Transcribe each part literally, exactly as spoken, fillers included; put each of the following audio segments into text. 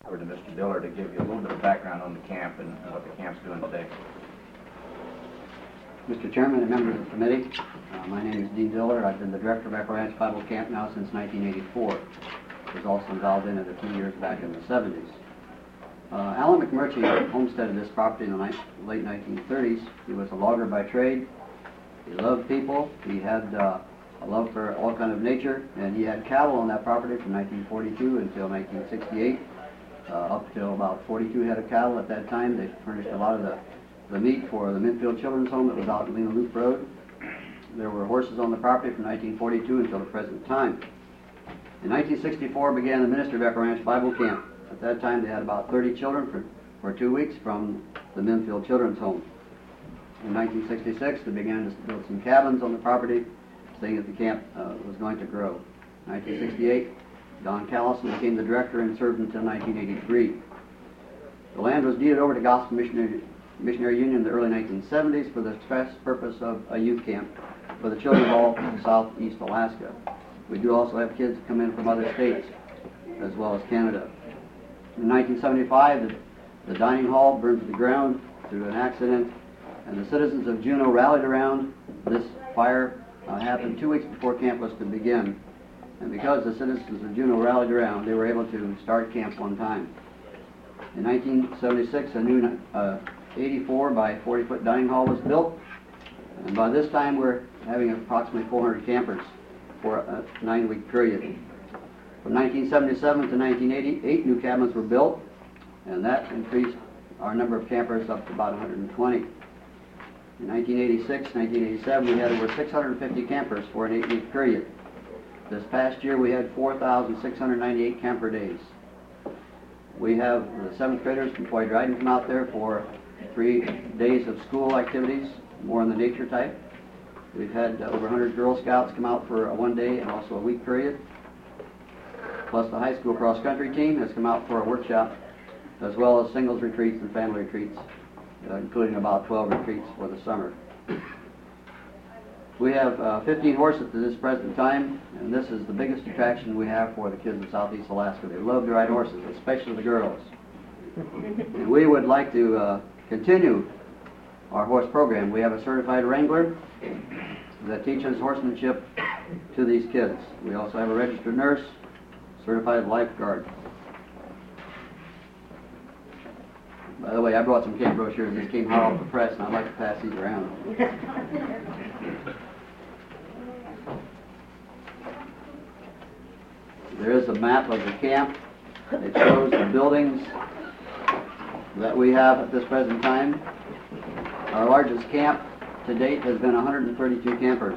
Over to Mister Diller to give you a little bit of background on the camp and, and what the camp's doing today. Mister Chairman and members of the committee, uh, my name is Dean Diller. I've been the director of Echo Ranch Bible Camp now since nineteen eighty-four. I was also involved in it a few years back in the seventies. Uh, Alan McMurtry homesteaded this property in the ni late nineteen thirties. He was a logger by trade. He loved people. He had uh, a love for all kind of nature, and he had cattle on that property from nineteen forty-two until nineteen sixty-eight. Uh, up till about forty-two head of cattle at that time. They furnished a lot of the, the meat for the Minfield Children's Home that was out in Lena Loop Road. There were horses on the property from nineteen forty-two until the present time. In nineteen sixty-four began the ministry of Echo Ranch Bible Camp. At that time they had about thirty children for, for two weeks from the Minfield Children's Home. In nineteen sixty-six they began to build some cabins on the property, saying that the camp uh, was going to grow. In nineteen sixty-eight, Don Callison became the director and served until nineteen eighty-three. The land was deeded over to Gospel Missionary, Missionary Union in the early nineteen seventies for the express purpose of a youth camp for the children of all southeast Alaska. We do also have kids come in from other states as well as Canada. In nineteen seventy-five, the, the dining hall burned to the ground through an accident, and the citizens of Juneau rallied around. This fire uh, happened two weeks before camp was to begin. And because the citizens of Juneau rallied around, they were able to start camp one time. In nineteen seventy-six, a new uh, eighty-four by forty foot dining hall was built. And by this time, we're having approximately four hundred campers for a nine week period. From nineteen seventy-seven to nineteen eighty, eight new cabins were built, and that increased our number of campers up to about one hundred twenty. In nineteen eighty-six, nineteen eighty-seven, we had over six hundred fifty campers for an eight week period. This past year we had four thousand six hundred ninety-eight camper days. We have the seventh graders from Floyd Dryden come out there for three days of school activities, more in the nature type. We've had uh, over one hundred Girl Scouts come out for a one day and also a week period. Plus the high school cross country team has come out for a workshop, as well as singles retreats and family retreats, uh, including about twelve retreats for the summer. We have uh, fifteen horses at this present time, and this is the biggest attraction we have for the kids of southeast Alaska. They love to ride horses, especially the girls. And we would like to uh, continue our horse program. We have a certified wrangler that teaches horsemanship to these kids. We also have a registered nurse, certified lifeguard. By the way, I brought some camp brochures. These came hot off the press, and I'd like to pass these around. There is a map of the camp. It shows the buildings that we have at this present time. Our largest camp to date has been one hundred thirty-two campers.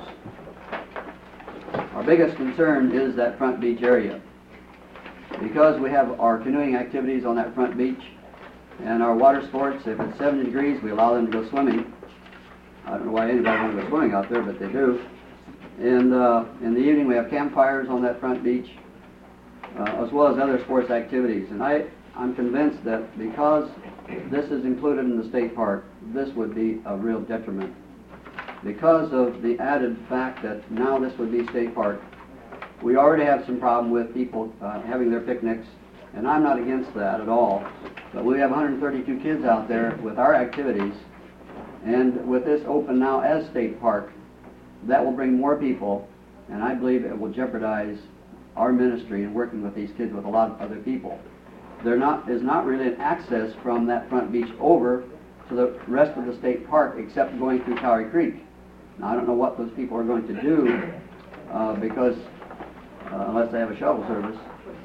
Our biggest concern is that front beach area. Because we have our canoeing activities on that front beach and our water sports, if it's seventy degrees, we allow them to go swimming. I don't know why anybody wants to go swimming out there, but they do. And uh, in the evening, we have campfires on that front beach, uh, as well as other sports activities. And I, I'm convinced that because this is included in the state park, this would be a real detriment. Because of the added fact that now this would be state park, we already have some problem with people uh, having their picnics, and I'm not against that at all. But we have one hundred thirty-two kids out there with our activities, and with this open now as state park, that will bring more people, and I believe it will jeopardize our ministry in working with these kids with a lot of other people. There not is not really an access from that front beach over to the rest of the state park except going through Towery Creek. Now I don't know what those people are going to do uh, because uh, unless they have a shuttle service.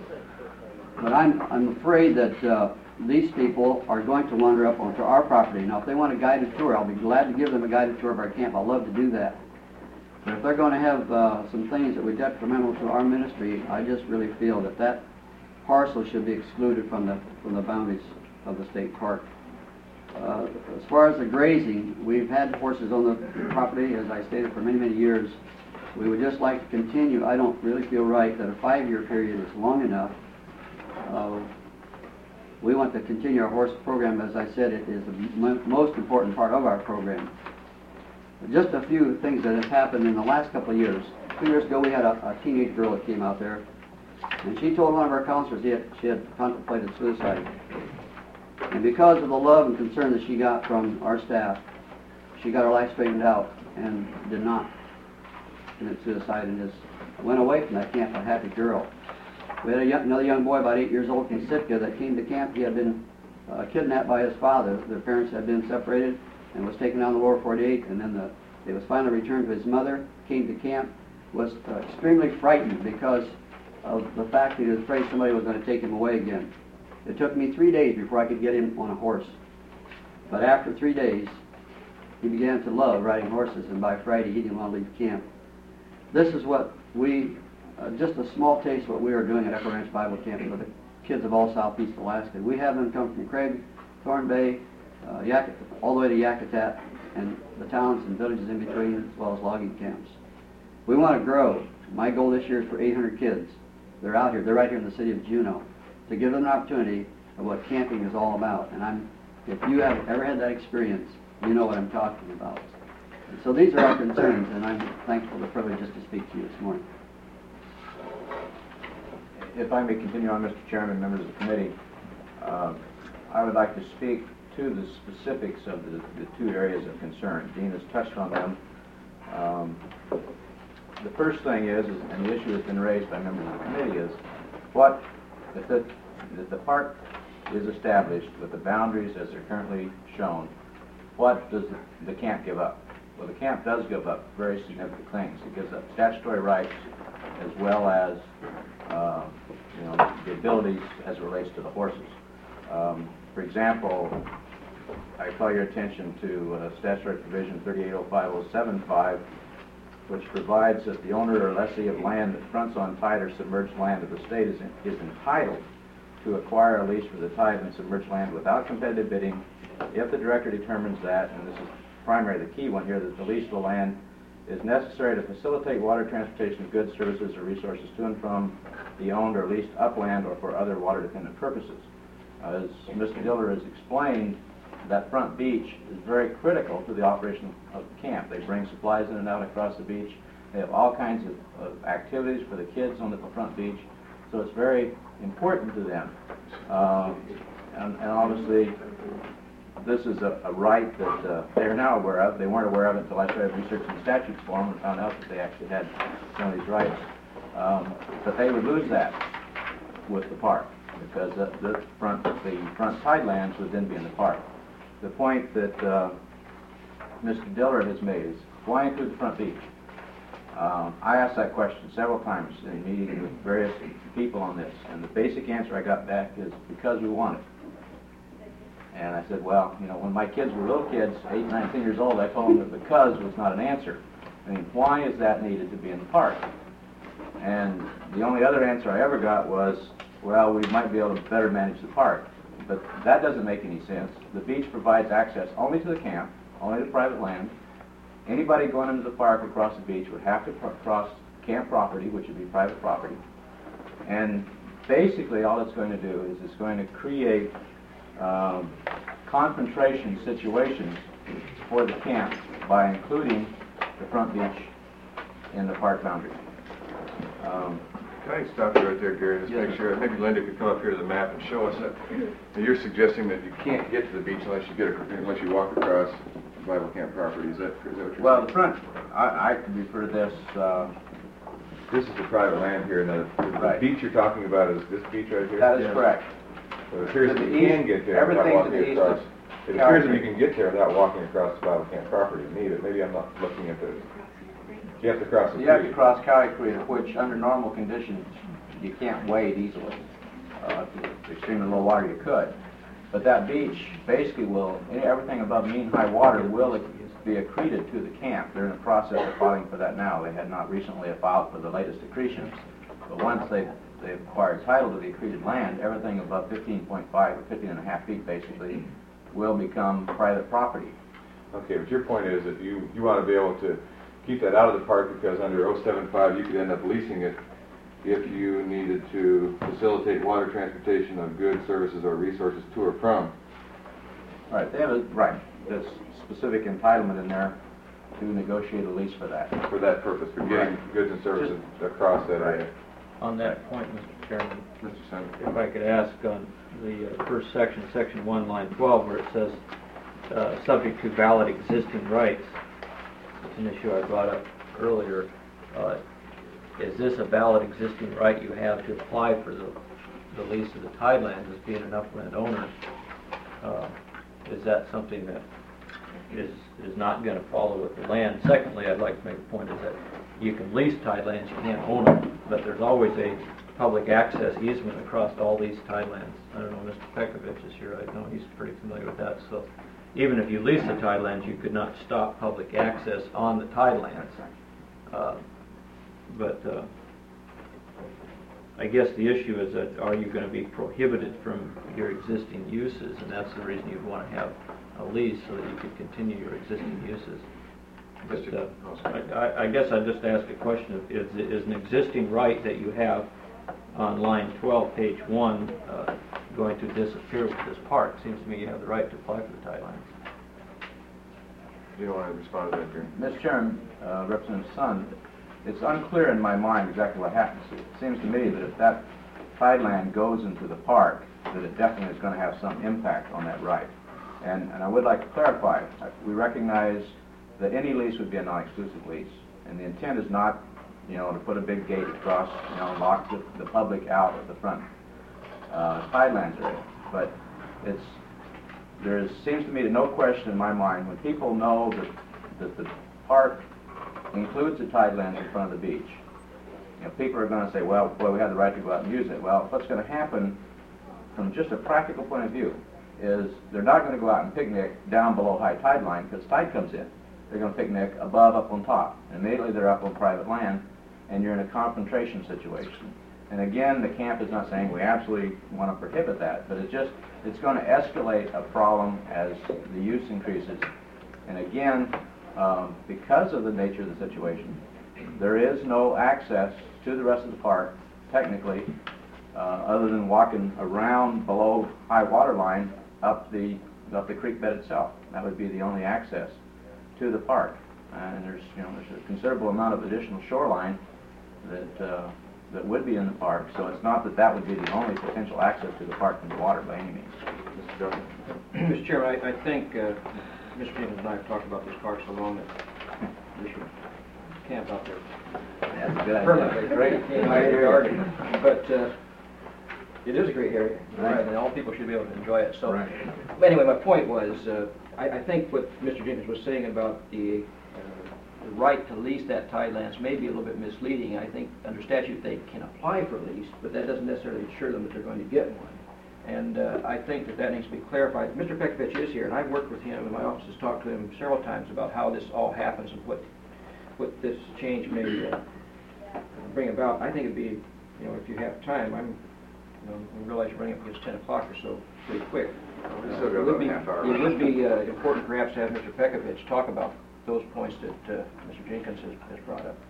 But I'm, I'm afraid that uh, these people are going to wander up onto our property. Now if they want a guided tour, I'll be glad to give them a guided tour of our camp. I'd love to do that. But if they're going to have uh, some things that would be detrimental to our ministry, I just really feel that that parcel should be excluded from the, from the boundaries of the state park. Uh, as far as the grazing, we've had horses on the property, as I stated, for many, many years. We would just like to continue. I don't really feel right that a five-year period is long enough. Uh, we want to continue our horse program. As I said, it is the m most important part of our program. Just a few things that have happened in the last couple of years. Two years ago, we had a, a teenage girl that came out there. And she told one of our counselors he had, she had contemplated suicide. And because of the love and concern that she got from our staff, she got her life straightened out and did not commit suicide and just went away from that camp a happy girl. We had a young, another young boy about eight years old from Sitka that came to camp. He had been uh, kidnapped by his father. Their parents had been separated and was taken down the lower forty-eight, and then the, he was finally returned to his mother, came to camp, was uh, extremely frightened because of the fact that he was afraid somebody was going to take him away again. It took me three days before I could get him on a horse. But after three days, he began to love riding horses, and by Friday he didn't want to leave camp. This is what we, uh, just a small taste of what we are doing at Echo Ranch Bible Camp for the kids of all southeast Alaska. We have them come from Craig, Thorn Bay, uh, Yak all the way to Yakutat, and the towns and villages in between, as well as logging camps. We want to grow. My goal this year is for eight hundred kids. They're out here. They're right here in the city of Juneau, to give them an opportunity of what camping is all about. And I'm, if you have ever had that experience, you know what I'm talking about. And so these are our concerns, and I'm thankful for the privilege just to speak to you this morning. If I may continue on, Mister Chairman, members of the committee, uh, I would like to speak to the specifics of the, the two areas of concern. Dean has touched on them. Um, the first thing is, is, and the issue has been raised by members of the committee, is what, if the, if the park is established with the boundaries as they're currently shown, what does the, the camp give up? Well, the camp does give up very significant things. It gives up statutory rights as well as uh, you know, the abilities as it relates to the horses. Um, for example, I call your attention to uh, statutory provision thirty-eight oh five oh seven five, which provides that the owner or lessee of land that fronts on tide or submerged land of the state is, in, is entitled to acquire a lease for the tide and submerged land without competitive bidding if the director determines that, and this is primarily the key one here, that the lease of the land is necessary to facilitate water transportation of goods, services, or resources to and from the owned or leased upland or for other water-dependent purposes. As Mister Diller has explained, that front beach is very critical to the operation of the camp. They bring supplies in and out across the beach. They have all kinds of, of activities for the kids on the front beach, so it's very important to them. Uh, and, and obviously, this is a, a right that uh, they are now aware of. They weren't aware of it until I started researching the statutes for them and found out that they actually had some of these rights. Um, but they would lose that with the park, because the, the front the front tidelands would then be in the park. The point that uh, Mister Diller has made is, why include the front beach? Um, I asked that question several times in meeting with various people on this, and the basic answer I got back is because we want it. And I said, well, you know, when my kids were little kids, eight, nine, ten years old, I told them that because was not an answer. I mean, why is that needed to be in the park? And the only other answer I ever got was, well, we might be able to better manage the park. But that doesn't make any sense. The beach provides access only to the camp, only to private land. Anybody going into the park across the beach would have to cross camp property, which would be private property. And basically all it's going to do is it's going to create um, confrontation situations for the camp by including the front beach in the park boundary. Um, Can I stop you right there, Gary, just yes, make sure, maybe Linda could come up here to the map and show us that. Now, you're suggesting that you can't get to the beach unless you get a, unless you walk across Bible camp property. Is that, is that what you're well, saying? the front, I, I could refer to this, uh, This is the private land here, and the, the Right. beach you're talking about is this beach right here? that is Yes. correct. So it appears To that the you can east- get there without everything to walking the east across. of It appears that Calgary. you can get there without walking across the Bible camp property to me, but maybe I'm not looking at the, you have to cross the You have to creek. cross Cowie Creek, which under normal conditions you can't wade easily. Uh, if it's extremely low water, you could. But that beach basically will, everything above mean high water will be accreted to the camp. They're in the process of filing for that now. They had not recently filed for the latest accretions. But once they've, they've acquired title to the accreted land, everything above fifteen point five or fifteen and a half feet basically will become private property. Okay, but your point is that you, you want to be able to keep that out of the park because under oh seven five you could end up leasing it if you needed to facilitate water transportation of goods, services, or resources to or from. Right, they have a, right, there's specific entitlement in there to negotiate a lease for that. For that purpose, for getting Right. goods and services across that area. On that point, Mister Chairman, Mister Senator. if I could ask on the uh, first section, section one, line twelve, where it says, uh, subject to valid existing rights, it's an issue I brought up earlier. Uh, is this a valid existing right you have to apply for the, the lease of the tidelands as being an upland owner? Uh, is that something that is, is not going to follow with the land? Secondly, I'd like to make a point is that you can lease tidelands, you can't own them, but there's always a public access easement across all these tidelands. I don't know, Mister Pekovich is here, I know he's pretty familiar with that. So even if you lease the tidelands, you could not stop public access on the tidelands. Uh, but uh, I guess the issue is that are you going to be prohibited from your existing uses, and that's the reason you'd want to have a lease so that you could continue your existing uses. But, uh, I, I guess I'd just ask a question: Is, is an existing right that you have on line twelve, page one, uh, going to disappear with this park? Seems to me you have the right to apply for the tidelands. Do you want to respond to that, Gary? Mister Chairman, uh, Representative Sun, it's unclear in my mind exactly what happens. It seems to me that if that tideland goes into the park, that it definitely is going to have some impact on that right. And, and I would like to clarify, we recognize that any lease would be a non-exclusive lease, and the intent is not, you know, to put a big gate across, you know, and lock the, the public out of the front uh, tidelands area. But it's, there is, seems to me to no question in my mind, when people know that, that the park includes the tidelands in front of the beach, you know, people are going to say, well, boy, we have the right to go out and use it. Well, what's going to happen from just a practical point of view is they're not going to go out and picnic down below high tide line because tide comes in. They're going to picnic above, up on top. And immediately they're up on private land, and you're in a confrontation situation. And again, the camp is not saying we absolutely want to prohibit that, but it's just, it's going to escalate a problem as the use increases. And again, um, because of the nature of the situation, there is no access to the rest of the park, technically, uh, other than walking around below high water line up the, up the creek bed itself. That would be the only access to the park. Uh, and there's, you know, there's a considerable amount of additional shoreline that, uh, that would be in the park, so it's not that that would be the only potential access to the park from the water by any means. Mister Jones? Mister Chairman, I, I think uh, Mister Jenkins and I have talked about this park so long that we should camp out there. That's a good idea. Permanently, great, argument. But uh, it is a great area, right, and all people should be able to enjoy it. So, Right. But anyway, my point was, uh, I, I think what Mister Jenkins was saying about the, uh, the right to lease that tidelands may be a little bit misleading. I think under statute they can apply for a lease, but that doesn't necessarily assure them that they're going to get one. And uh, I think that that needs to be clarified. Mister Pekovich is here, and I've worked with him, and my office has talked to him several times about how this all happens and what what this change may uh, bring about. I think it'd be, you know, if you have time, I'm, you know, I realize you're running up against ten o'clock or so pretty quick. We Uh, still got it would about be, a half hour. it would be uh, important perhaps to have Mister Pekovich talk about those points that uh, Mister Jenkins has, has brought up.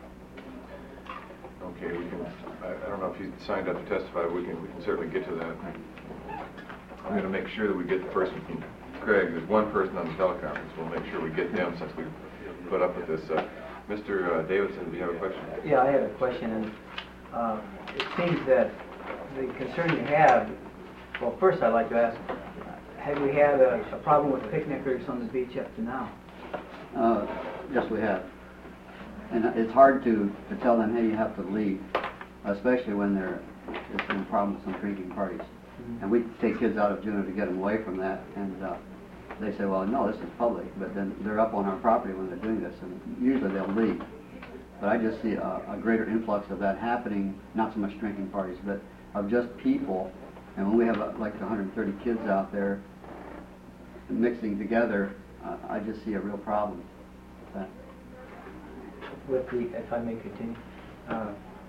Okay, we can, I, I don't know if you signed up to testify, we can, we can certainly get to that. I'm gonna make sure that we get the person from Craig, there's one person on the teleconference, we'll make sure we get them since we put up with this. Uh, Mister Uh, Davidson, do you have a question? Yeah, I have a question, and uh, it seems that the concern you have, well, first I'd like to ask, have you had a, a problem with picnickers on the beach up to now? Uh, yes, we have. And it's hard to, to tell them, hey, you have to leave, especially when there there's been problems with some drinking parties. Mm-hmm. And we take kids out of Juneau to get them away from that, and uh, they say, well, no, this is public, but then they're up on our property when they're doing this, and usually they'll leave. But I just see a, a greater influx of that happening, not so much drinking parties, but of just people. And when we have uh, like one hundred thirty kids out there mixing together, uh, I just see a real problem with that. With the, if I may continue, uh,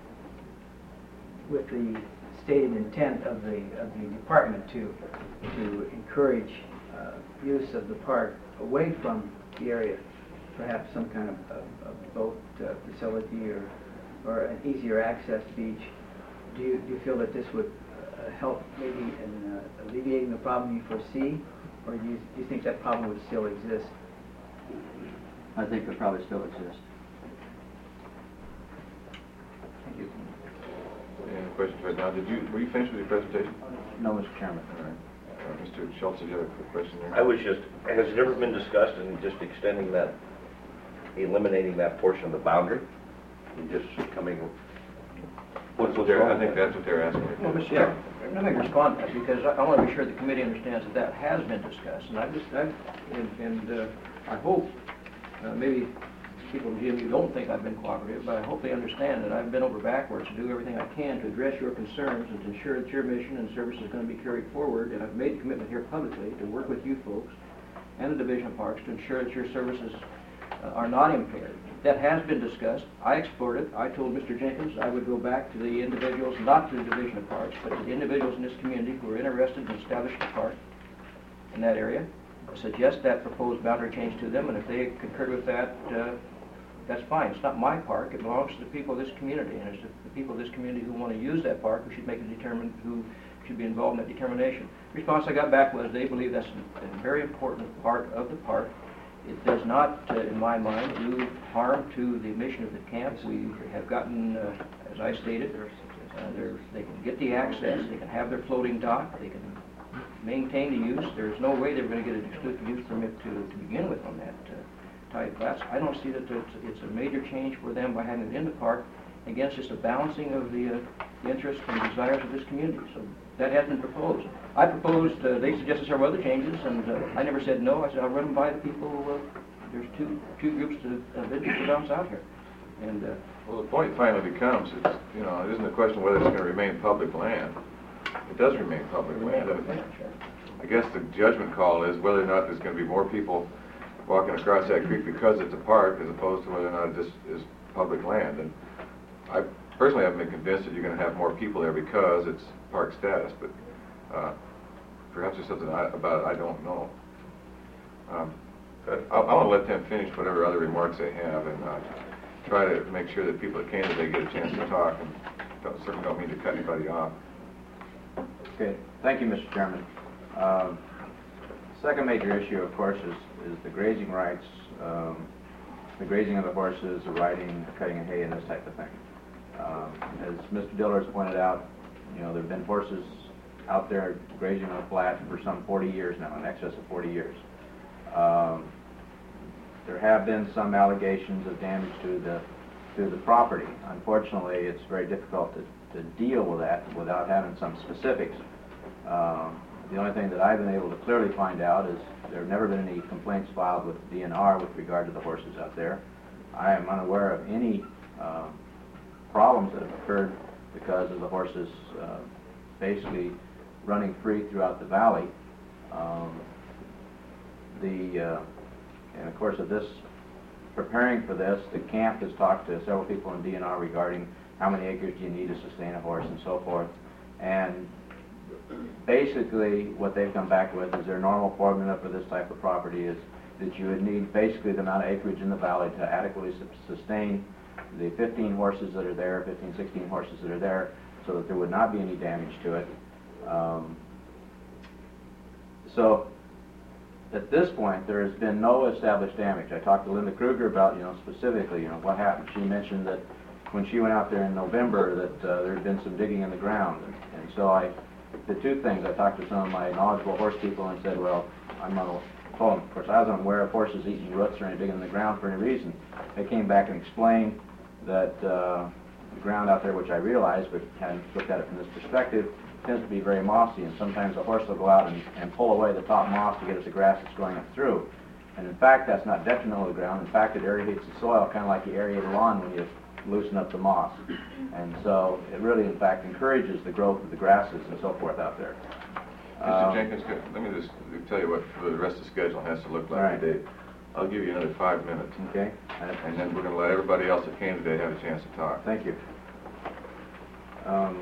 with the stated intent of the of the department to to encourage uh, use of the park away from the area, perhaps some kind of, of, of boat uh, facility or or an easier access beach. Do you do you feel that this would uh, help maybe in uh, alleviating the problem you foresee, or do you, do you think that problem would still exist? I think it probably still exists. Thank you. questions right now. Did you, were you finished with your presentation? No, Mister Chairman. All right. Uh, Mister Schultz, did you have a quick question there? I was just, has it ever been discussed in just extending that, eliminating that portion of the boundary and just coming? That's what they're, I think that's what they're asking. Well, Mister Chair, let me respond to that, because I, I want to be sure the committee understands that that has been discussed, and I've just, I've, and, and uh, I hope, uh, maybe people in G M U don't think I've been cooperative, but I hope they understand that I've been over backwards to do everything I can to address your concerns and to ensure that your mission and service is going to be carried forward, and I've made the commitment here publicly to work with you folks and the Division of Parks to ensure that your services uh, are not impaired. That has been discussed. I explored it. I told Mister Jenkins I would go back to the individuals, not to the Division of Parks, but to the individuals in this community who are interested in establishing a park in that area, suggest that proposed boundary change to them, and if they concurred with that, uh, that's fine. It's not my park. It belongs to the people of this community, and it's the, the people of this community who want to use that park who should make a determine who should be involved in that determination. The response I got back was they believe that's a, a very important part of the park. It does not, uh, in my mind, do harm to the mission of the camp. We have gotten, uh, as I stated, uh, they can get the access, they can have their floating dock, they can maintain the use. There's no way they're going to get an exclusive use permit to, to begin with on that uh, type class. I don't see that it's, it's a major change for them by having it in the park. Again, it's just a balancing of the, uh, the interests and desires of this community. So that has been proposed. I proposed, uh, they suggested several other changes, and uh, I never said no. I said I'll run them by the people. Uh, there's two two groups of interest to bounce out here. And uh, Well, the point finally becomes, it's, you know, it isn't a question whether it's going to remain public land. It does remain public land. I guess the judgment call is whether or not there's going to be more people walking across that creek because it's a park as opposed to whether or not it just is public land. And I personally haven't been convinced that you're going to have more people there because it's park status, but uh, perhaps there's something I, about it I don't know. Um, but I, I want to let them finish whatever other remarks they have and uh, try to make sure that people at Canada get a chance to talk, and don't, certainly don't mean to cut anybody off. Okay, thank you, Mister Chairman. Um, second major issue, of course, is, is the grazing rights, um, the grazing of the horses, the riding, cutting of hay, and this type of thing. Um, as Mister Diller has pointed out, you know, there have been horses out there grazing on the flat for some forty years now, in excess of forty years. Um, there have been some allegations of damage to the to the property. Unfortunately, it's very difficult to, to deal with that without having some specifics. Um, the only thing that I've been able to clearly find out is there have never been any complaints filed with the D N R with regard to the horses out there. I am unaware of any uh, problems that have occurred because of the horses uh, basically running free throughout the valley. Um, the uh, and of course, of this preparing for this, the camp has talked to several people in D N R regarding how many acres do you need to sustain a horse and so forth. And basically, what they've come back with is their normal formula for this type of property is that you would need basically the amount of acreage in the valley to adequately su sustain the fifteen horses that are there, fifteen, sixteen horses that are there, so that there would not be any damage to it. Um, so, at this point, there has been no established damage. I talked to Linda Kruger about, you know, specifically, you know, what happened. She mentioned that when she went out there in November that uh, there had been some digging in the ground. And, and so I did two things. I talked to some of my knowledgeable horse people and said, well, I'm going to told them, of course, I wasn't aware of horses eating roots or any digging in the ground for any reason. They came back and explained that uh, the ground out there, which I realized, but hadn't looked at it from this perspective, tends to be very mossy, and sometimes a horse will go out and, and pull away the top moss to get at the grass that's going up through. And in fact, that's not detrimental to the ground. In fact, it aerates the soil, kind of like you aerate a lawn when you loosen up the moss. And so it really, in fact, encourages the growth of the grasses and so forth out there. Mister Um, Jenkins, let me just tell you what the rest of the schedule has to look like Right. today. I'll give you another five minutes, Okay. and then we're going to let everybody else at Canada have a chance to talk. Thank you. Um,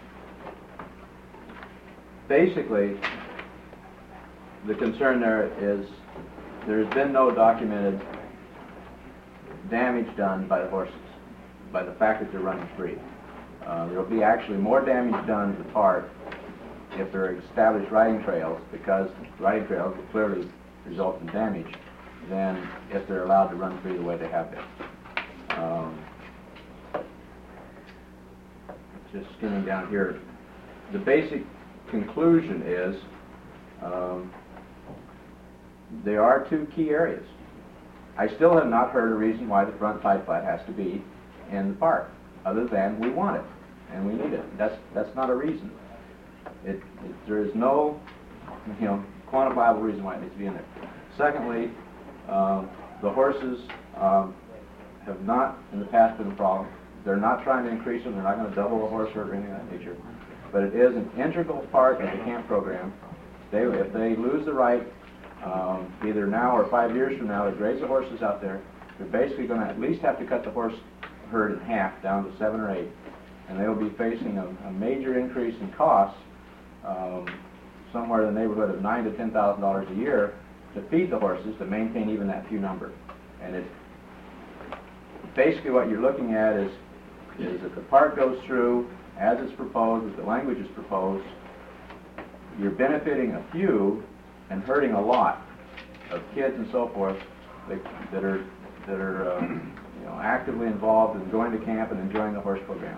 basically, the concern there is there's been no documented damage done by the horses, by the fact that they're running free. Uh, there will be actually more damage done to the park if there are established riding trails, because riding trails will clearly result in damage, than if they're allowed to run free the way they have been. Um, just skimming down here, the basic conclusion is um, there are two key areas. I still have not heard a reason why the front tide flat has to be in the park, other than we want it and we need it. That's that's not a reason. It, it there is no, you know, quantifiable reason why it needs to be in there. Secondly, um, the horses um, have not in the past been a problem. They're not trying to increase them. They're not going to double a horse herd or anything of that nature. But it is an integral part of the camp program. They, if they lose the right, um, either now or five years from now, to graze the horses out there, they're basically going to at least have to cut the horse herd in half, down to seven or eight, and they will be facing a, a major increase in costs, um, somewhere in the neighborhood of nine to ten thousand dollars a year to feed the horses to maintain even that few number. And it basically what you're looking at is is if the park goes through as it's proposed, as the language is proposed, you're benefiting a few and hurting a lot of kids and so forth that, that are that are um, you know, actively involved in going to camp and enjoying the horse program.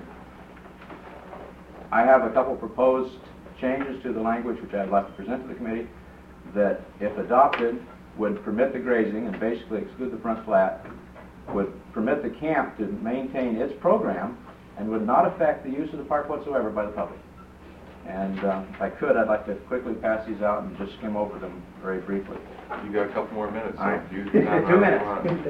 I have a couple proposed changes to the language which I'd like to present to the committee that, if adopted, would permit the grazing and basically exclude the front flat, would permit the camp to maintain its program, and would not affect the use of the park whatsoever by the public. And uh, if I could, I'd like to quickly pass these out and just skim over them very briefly. You got a couple more minutes. So All right. use Two the time however you minutes. want.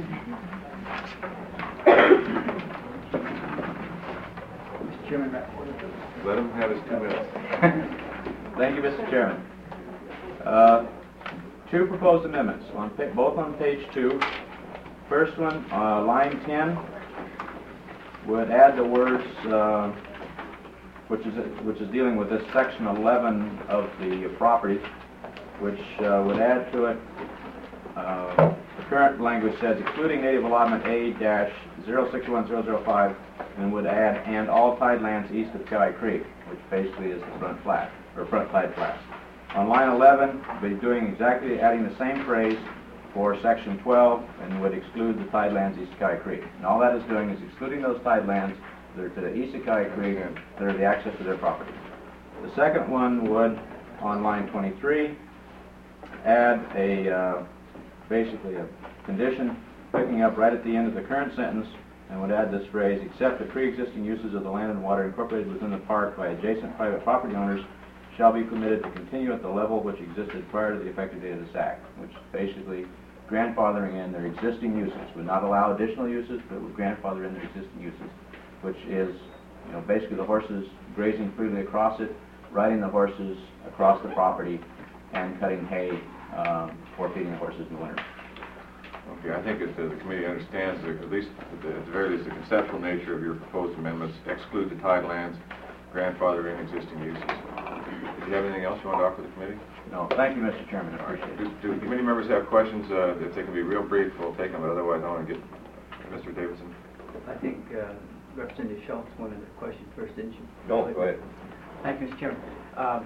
Mister Chairman, Matt. Let him have his two minutes. Thank you, Mister Chairman. Uh, two proposed amendments, on pa both on page two. First one, uh, line ten, would add the words, uh, which is which is dealing with this section eleven of the property, which uh, would add to it. Uh, the current language says excluding native allotment A zero six one zero zero five, and would add and all tidelands east of Cowie Creek, which basically is the front flat or front tide flats. On line eleven, we'll be doing exactly adding the same phrase for section twelve, and would exclude the tidelands east of Cowie Creek. And all that is doing is excluding those tidelands that are to the east of Cowie Creek that are the access to their property. The second one would, on line twenty-three, add a uh, basically a condition picking up right at the end of the current sentence, and would add this phrase, except the pre-existing uses of the land and water incorporated within the park by adjacent private property owners shall be permitted to continue at the level which existed prior to the effective date of this act, which basically grandfathering in their existing uses, would not allow additional uses, but would grandfather in their existing uses, which is, you know, basically the horses grazing freely across it, riding the horses across the property, and cutting hay um, for feeding the horses in the winter. Okay, I think that uh, the committee understands, that at least, at the, at the very least, the conceptual nature of your proposed amendments, exclude the tidelands, grandfather in existing uses. Did you have anything else you want to offer the committee? No, thank you, Mister Chairman, I appreciate Do, it. do committee members have questions? Uh, if they can be real brief, we'll take them, but otherwise I want to get Mister Davidson. I think uh, Representative Schultz wanted a question first, didn't you? No, go ahead. Thank you, Mister Chairman. Um,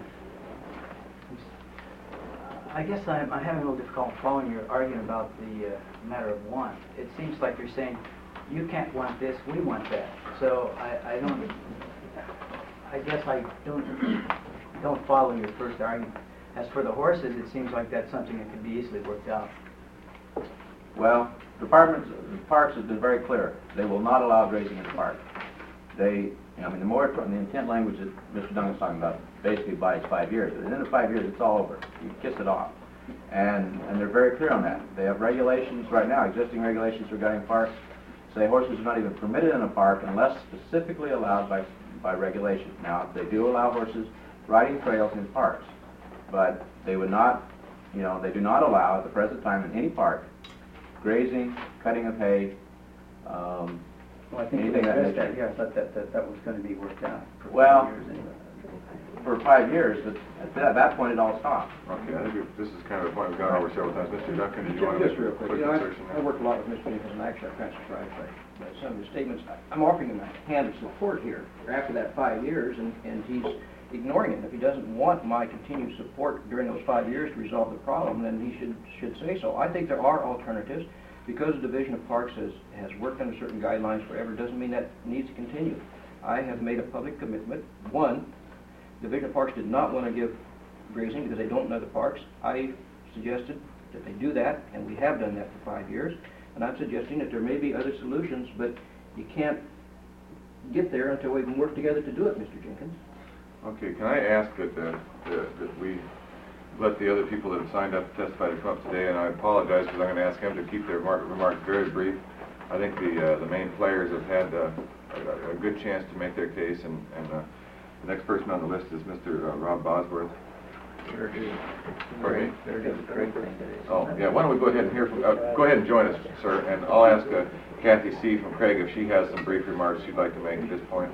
I guess I'm, I'm having a little difficulty following your argument about the uh, matter of want. It seems like you're saying, you can't want this, we want that. So I, I don't, I guess I don't, don't follow your first argument. As for the horses, it seems like that's something that could be easily worked out. Well, departments, the parks has been very clear. They will not allow grazing in the park. They, you know, I mean, the moratorium, the intent language that Mister Duncan's talking about basically buys five years. But in the five years, it's all over. You kiss it off. And, and they're very clear on that. They have regulations right now, existing regulations regarding parks, say horses are not even permitted in a park unless specifically allowed by, by regulation. Now, they do allow horses riding trails in parks, but they would not, you know, they do not allow at the present time in any park grazing, cutting of hay, um, Well, I think we anything that addressed nature. that, yeah, I thought that, that, that was going to be worked out for Well, five years anyway. for five years, but at that, that point it all stopped. Okay, I think we- this is kind of a point we've gone over several times. Mister Duncan, did you want to Just real quick, you know, I, I worked a lot with Mister Nichols, and actually I'm kind of surprised by, by some of his statements. I- I'm offering him a hand of support here after that five years, and, and he's ignoring it. If he doesn't want my continued support during those five years to resolve the problem, then he should should say so. I think there are alternatives. Because the Division of Parks has, has worked under certain guidelines forever, doesn't mean that needs to continue. I have made a public commitment. One, Division of Parks did not want to give grazing because they don't know the parks. I suggested that they do that, and we have done that for five years. And I'm suggesting that there may be other solutions, but you can't get there until we can work together to do it, Mister Jenkins. Okay, can I ask that, uh, that that we let the other people that have signed up to testify to come up today, and I apologize because I'm going to ask them to keep their remark- remarks very brief. I think the uh, the main players have had uh, a, a good chance to make their case, and, and uh, the next person on the list is Mister Uh, Rob Bosworth. Better do, Pardon me? better do the Craig thing today. Oh, yeah, why don't we go ahead and hear from, uh, go ahead and join us, sir, and I'll ask uh, Kathy C. from Craig if she has some brief remarks she'd like to make at this point.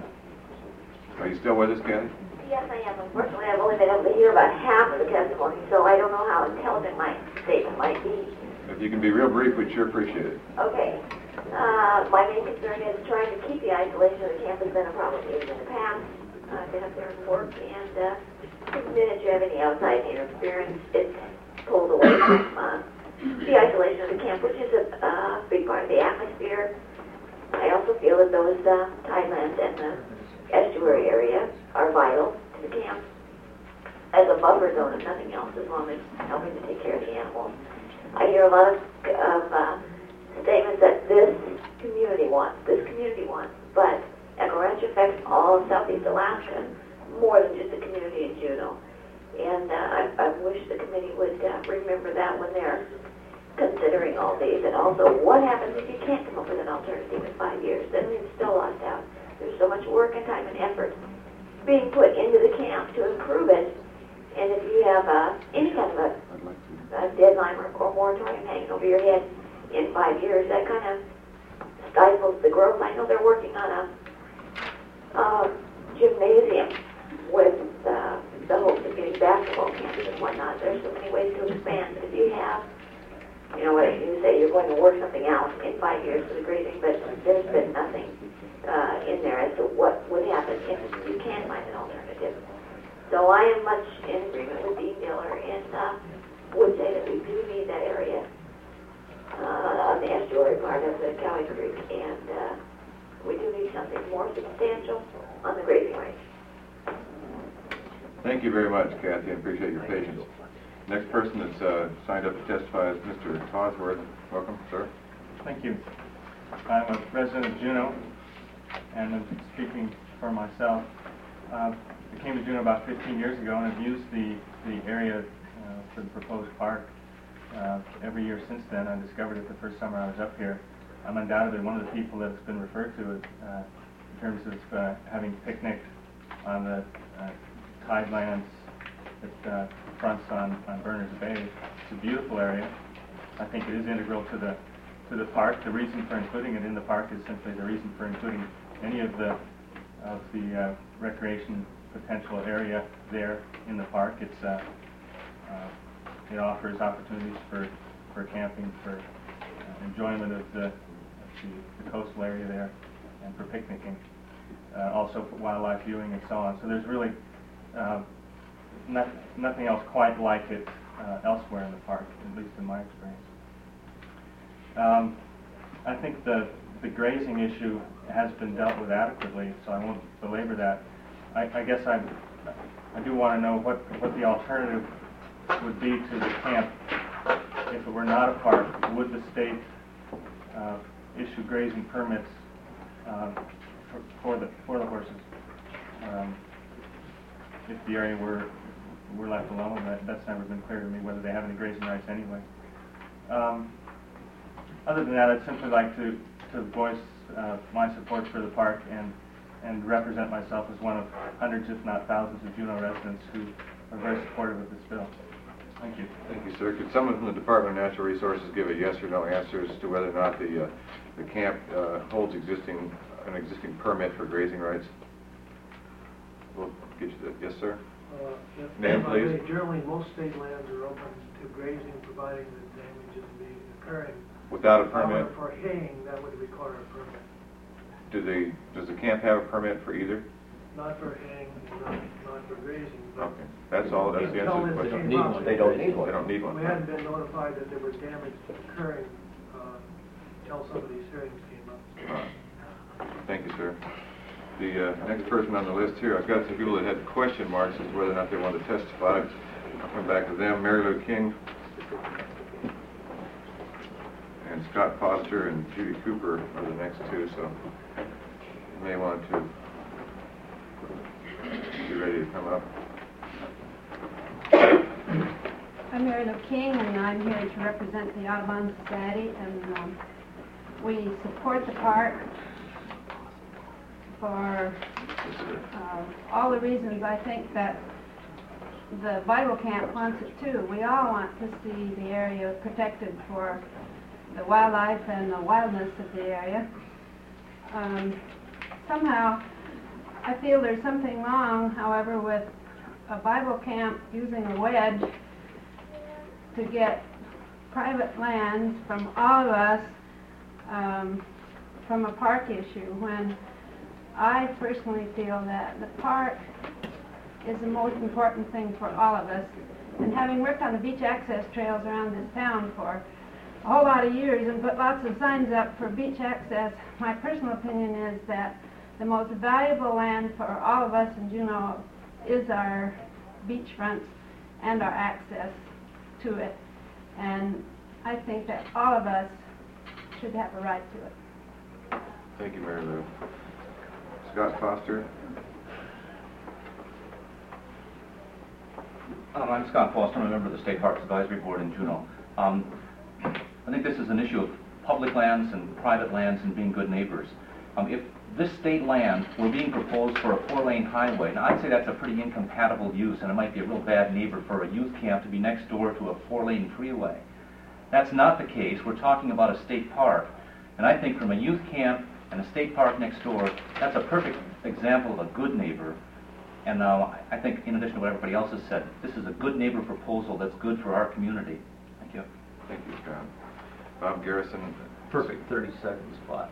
Are you still with us, Kathy? Yes, I am. Unfortunately, I've only been able to hear about half of the testimony, so I don't know how intelligent my statement might be. If you can be real brief, we'd sure appreciate it. Okay. Uh, my main concern is trying to keep the isolation of the camp has been a problem even in the past. I've been up there and worked, and uh, the minute you have any outside interference, it's pulled away from uh, the isolation of the camp, which is a uh, big part of the atmosphere. I also feel that those uh, tidelands and the estuary area are vital to the camp as a buffer zone, if nothing else, as long as helping to take care of the animals. I hear a lot of, of uh, statements that this community wants, this community wants, but Echo Ranch affects all of Southeast Alaska, more than just the community in Juneau. And uh, I, I wish the committee would uh, remember that when they're considering all these. And also, what happens if you can't come up with an alternative in five years? Then we've still lost out. There's so much work and time and effort being put into the camp to improve it. And if you have uh, any kind of a, a deadline or, or moratorium hanging over your head in five years, that kind of stifles the growth. I know they're working on a uh, gymnasium with uh, the hopes of getting basketball camps and whatnot. There's so many ways to expand. But if you have, you know, what you say, you're going to work something out in five years for the grading, but there's been nothing uh, in there as to what would happen if you can find an alternative. So I am much in agreement with Dean Diller and uh, would say that we do need that area uh, on the estuary part of the Cowie Creek, and uh, we do need something more substantial on the grazing rights. Thank you very much, Kathy. I appreciate your patience. Next person that's uh, signed up to testify is Mister Bosworth. Welcome, sir. Thank you. I'm a resident of Juneau, and I'm speaking for myself. Uh, I came to Juneau about fifteen years ago, and I've used the, the area uh, for the proposed park uh, every year since then. I discovered it the first summer I was up here. I'm undoubtedly one of the people that's been referred to it uh, in terms of uh, having picnicked on the uh, tidelands that uh, fronts on, on Berners Bay. It's a beautiful area. I think it is integral to the to the park. The reason for including it in the park is simply the reason for including any of the of the uh, recreation potential area there in the park. It's uh, uh, it offers opportunities for for camping, for uh, enjoyment of the, of the the coastal area there, and for picnicking. Uh, also for wildlife viewing and so on. So there's really uh, not, nothing else quite like it uh, elsewhere in the park, at least in my experience. Um, I think the the grazing issue has been dealt with adequately, so I won't belabor that. I, I guess I I do want to know what what the alternative would be to the camp if it were not a park. Would the state uh, issue grazing permits uh, for, for the for the horses um, if the area were were left alone? That, that's never been clear to me whether they have any grazing rights anyway. Um, other than that, I'd simply like to to voice uh, my support for the park and and represent myself as one of hundreds, if not thousands, of Juneau residents who are very supportive of this bill. Thank you. Thank you, sir. Could someone from the Department of Natural Resources give a yes or no answer as to whether or not the uh, the camp uh, holds existing an existing permit for grazing rights? We'll get you the yes, sir. Uh, yes, Name, please. Generally, most state lands are open to grazing, providing that damage isn't being occurring. Without a permit? However, for haying, that would require a permit. Do they, does the camp have a permit for either? Not for haying, not, not for grazing. But Okay, that's all, that's the answer to the They question. don't need one. They don't need one. They don't need one. We hadn't been notified that there was damage occurring uh, until some of these hearings came up. All right. Thank you, sir. The uh, next person on the list here, I've got some people that had question marks as to whether or not they want to testify. I'll come back to them. Mary Lou King and Scott Foster and Judy Cooper are the next two, so you may want to be ready to come up. I'm Mary Lou King, and I'm here to represent the Audubon Society, and um, we support the park for uh, all the reasons I think that the Bible camp wants it too. We all want to see the area protected for the wildlife and the wildness of the area. Um, somehow, I feel there's something wrong, however, with a Bible camp using a wedge to get private lands from all of us um, from a park issue, when I personally feel that the park is the most important thing for all of us. And having worked on the beach access trails around this town for a whole lot of years and put lots of signs up for beach access, my personal opinion is that the most valuable land for all of us in Juneau is our beach fronts and our access to it. And I think that all of us should have a right to it. Thank you, Mary Lou. Scott Foster. Um, I'm Scott Foster. I'm a member of the State Parks Advisory Board in Juneau. Um, I think this is an issue of public lands and private lands and being good neighbors. Um, if this state land were being proposed for a four-lane highway, now I'd say that's a pretty incompatible use, and it might be a real bad neighbor for a youth camp to be next door to a four-lane freeway. That's not the case. We're talking about a state park, and I think from a youth camp and a state park next door, that's a perfect example of a good neighbor. And uh, I think, in addition to what everybody else has said, this is a good neighbor proposal that's good for our community. Thank you. Thank you, Scott. Bob Garrison. Perfect thirty second spot.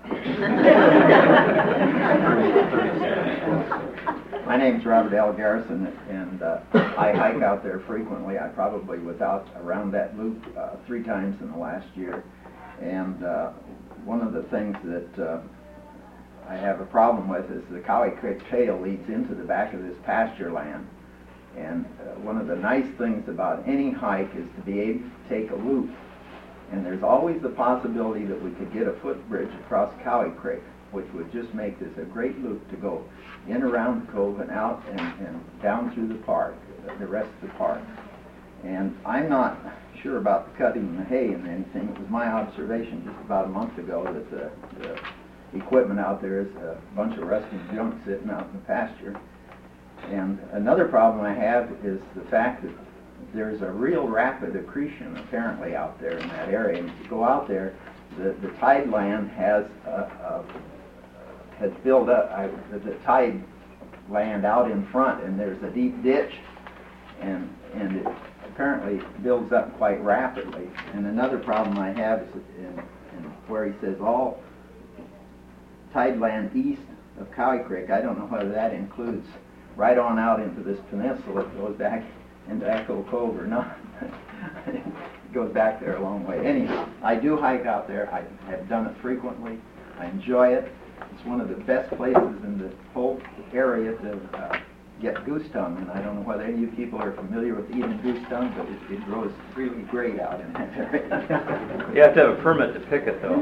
My name's Robert L. Garrison, and uh, I hike out there frequently. I probably was out around that loop uh, three times in the last year. And uh, one of the things that uh, I have a problem with is the Cowie Creek Trail leads into the back of this pasture land. And uh, one of the nice things about any hike is to be able to take a loop. And there's always the possibility that we could get a footbridge across Cowie Creek, which would just make this a great loop to go in around the cove and out and, and down through the park, the rest of the park. And I'm not sure about the cutting the hay and anything. It was my observation just about a month ago that the, the equipment out there is a bunch of rusting junk sitting out in the pasture. And another problem I have is the fact that there's a real rapid accretion apparently out there in that area. And if you go out there, the, the tide land has uh, uh, has filled up, I, the, the tide land out in front, and there's a deep ditch, and and it apparently builds up quite rapidly. And another problem I have is in, in where he says all tide land east of Cowie Creek. I don't know whether that includes right on out into this peninsula that goes back into Echo Cove or not. It goes back there a long way. Anyhow, I do hike out there. I have done it frequently. I enjoy it. It's one of the best places in the whole area to uh, get goose tongue, and I don't know whether any of you people are familiar with eating goose tongue, but it, it grows really great out in that area. You have to have a permit to pick it, though.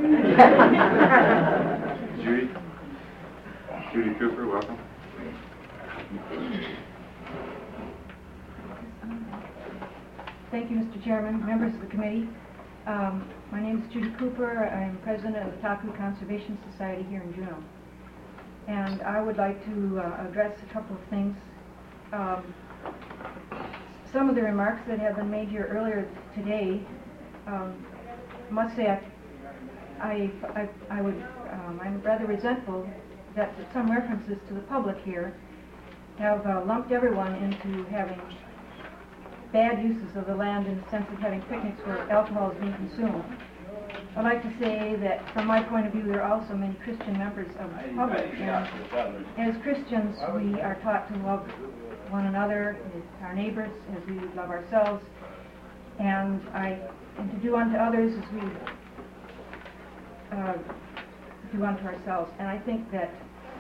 Judy. Judy Cooper, welcome. Thank you, Mister Chairman, members of the committee. Um, my name is Judy Cooper. I'm president of the Taku Conservation Society here in Juneau. And I would like to uh, address a couple of things. Um, some of the remarks that have been made here earlier today, um, must say I, I, I, I would, um, I'm rather resentful that some references to the public here have uh, lumped everyone into having bad uses of the land in the sense of having picnics where alcohol is being consumed. I'd like to say that from my point of view, there are also many Christian members of the public. And as Christians, we are taught to love one another, our neighbors, as we love ourselves, and I and to do unto others as we uh, do unto ourselves. And I think that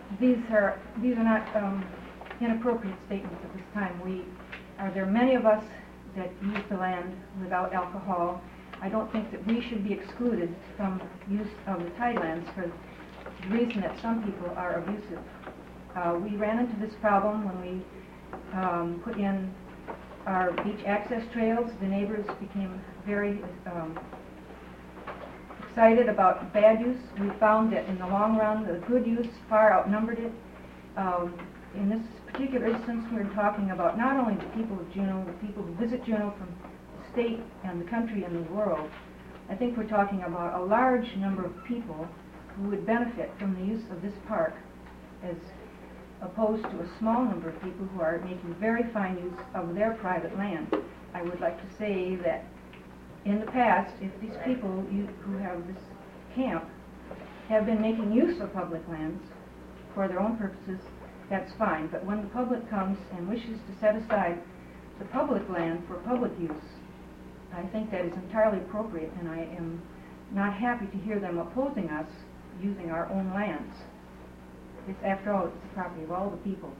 these are, these are not um, inappropriate statements at this time. We, are there many of us that use the land without alcohol? I don't think that we should be excluded from use of the tidelands for the reason that some people are abusive. Uh, we ran into this problem when we um, put in our beach access trails. The neighbors became very um, excited about bad use. We found that in the long run, the good use far outnumbered it. Um, in this particular instance, we're talking about not only the people of Juneau, the people who visit Juneau from the state and the country and the world. I think we're talking about a large number of people who would benefit from the use of this park, as opposed to a small number of people who are making very fine use of their private land. I would like to say that in the past, if these people you, who have this camp have been making use of public lands for their own purposes, that's fine. But when the public comes and wishes to set aside the public land for public use, I think that is entirely appropriate, and I am not happy to hear them opposing us using our own lands. It's, after all, it's the property of all the people.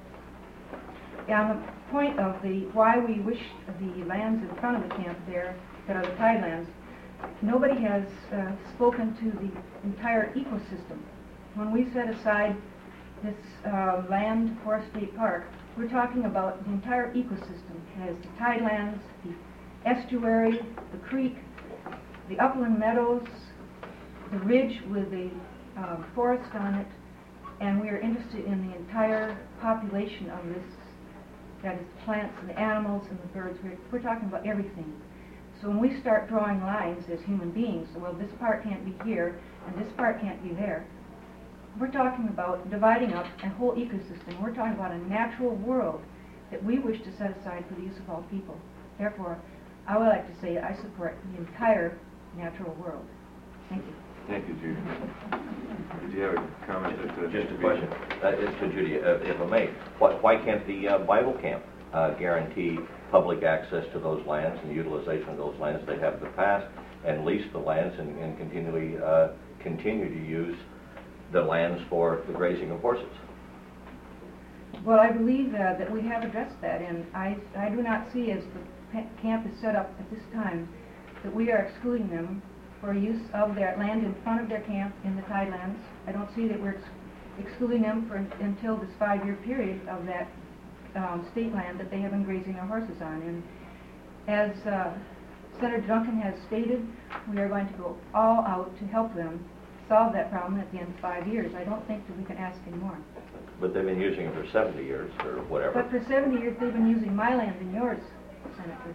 On the point of the why we wish the lands in front of the camp there, that are the tidelands, nobody has uh, spoken to the entire ecosystem. When we set aside this uh, land for a state park, we're talking about the entire ecosystem. It has the tidelands, the estuary, the creek, the upland meadows, the ridge with the uh, forest on it, and we are interested in the entire population of this, that is the plants and the animals and the birds. We're, we're talking about everything. So when we start drawing lines as human beings, well, this part can't be here and this part can't be there, we're talking about dividing up a whole ecosystem. We're talking about a natural world that we wish to set aside for the use of all people. Therefore, I would like to say I support the entire natural world. Thank you. Thank you, Judy. Did you have a comment? That, uh, Just a question. Uh, it's to Judy, uh, if I may. Why, why can't the uh, Bible camp uh, guarantee public access to those lands and utilization of those lands they have in the past, and lease the lands and, and continually uh, continue to use the lands for the grazing of horses? Well, I believe uh, that we have addressed that, and I, I do not see, as the camp is set up at this time, that we are excluding them for use of their land in front of their camp in the tidelands. I don't see that we're ex excluding them for until this five-year period of that um, state land that they have been grazing their horses on. And as uh, Senator Duncan has stated, we are going to go all out to help them solve that problem at the end of five years. I don't think that we can ask any more. But they've been using it for seventy years or whatever. But for seventy years, they've been using my land and yours, Senator.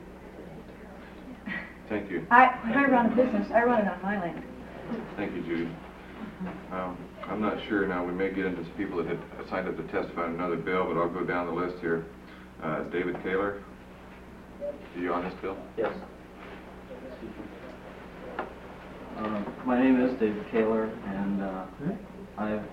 Thank you. I, when I run a business, I run it on my land. Thank you, Judy. Um, I'm not sure now. We may get into some people that had signed up to testify on another bill, but I'll go down the list here. Uh, David Kaler, are you on this bill? Yes. Uh, my name is David Kaler, and uh, I've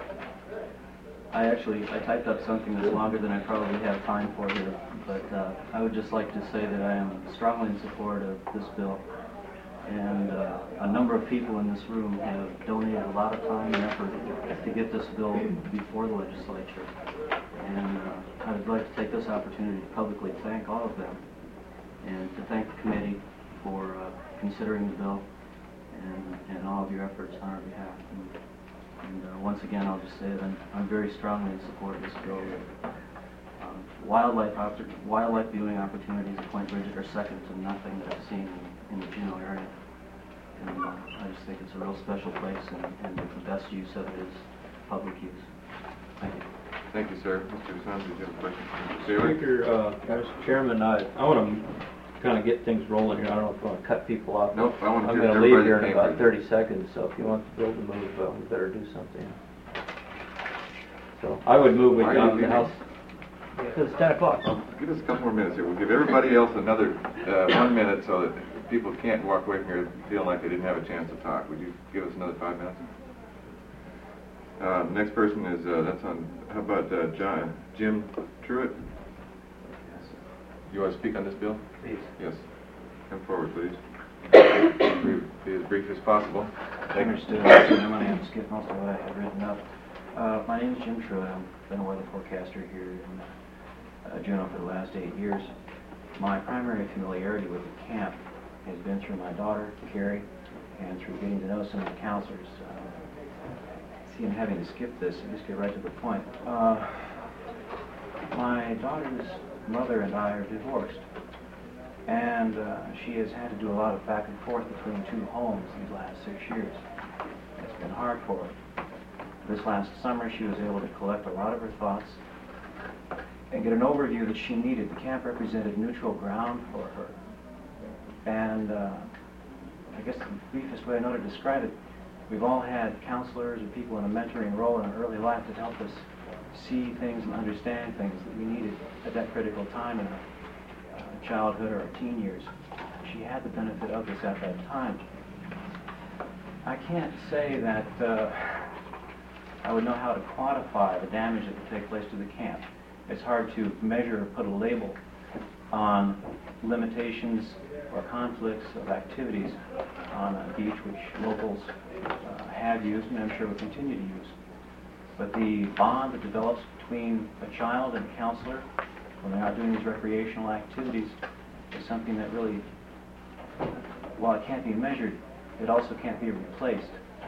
I actually I typed up something that's longer than I probably have time for here, but uh, I would just like to say that I am strongly in support of this bill, and uh, a number of people in this room have donated a lot of time and effort to get this bill before the legislature, and uh, I would like to take this opportunity to publicly thank all of them, and to thank the committee for uh, considering the bill and, and all of your efforts on our behalf. And, And uh, once again, I'll just say that I'm, I'm very strongly in support of this bill. Um, wildlife, wildlife viewing opportunities at Point Bridget are second to nothing that I've seen in, in the Juneau area. And uh, I just think it's a real special place, and, and the best use of it is public use. Thank you. Thank you, sir. Mister Sons, did you have a question? Mister Saylor? Speaker, uh, Mister Chairman, I, I want to kind of get things rolling here. I don't know if I want to cut people off. Nope, I want to I'm hear going to leave everybody here that in came about for you. thirty seconds, so if you want the bill to move, uh, we better do something. So I would move we Why are you adopt the leaving? House. Because it's ten o'clock. Give us a couple more minutes here. We'll give everybody else another uh, one minute so that people can't walk away from here feeling like they didn't have a chance to talk. Would you give us another five minutes? Uh, next person is, uh, that's on, how about uh, John, Jim Truitt? You want to speak on this bill? Please. Yes. Come forward, please. Be as brief as possible. I understood. I'm going to have to skip most of what I had written up. Uh, my name is Jim Truitt. I've been a weather forecaster here in uh, Juneau for the last eight years. My primary familiarity with the camp has been through my daughter, Carrie, and through getting to know some of the counselors. Uh, see, I'm having to skip this and just get right to the point. Uh, my daughter's mother and I are divorced, and uh, she has had to do a lot of back and forth between two homes these last six years. It's been hard for her. This last summer, she was able to collect a lot of her thoughts and get an overview that she needed. The camp represented neutral ground for her. And uh, I guess the briefest way I know to describe it, we've all had counselors or people in a mentoring role in our early life that help us see things and understand things that we needed at that critical time in our uh, childhood or our teen years. She had the benefit of this at that time. I can't say that uh, I would know how to quantify the damage that would take place to the camp. It's hard to measure or put a label on limitations or conflicts of activities on a beach which locals uh, have used and I'm sure will continue to use. But the bond that develops between a child and a counselor when they are doing these recreational activities is something that really, while it can't be measured, it also can't be replaced.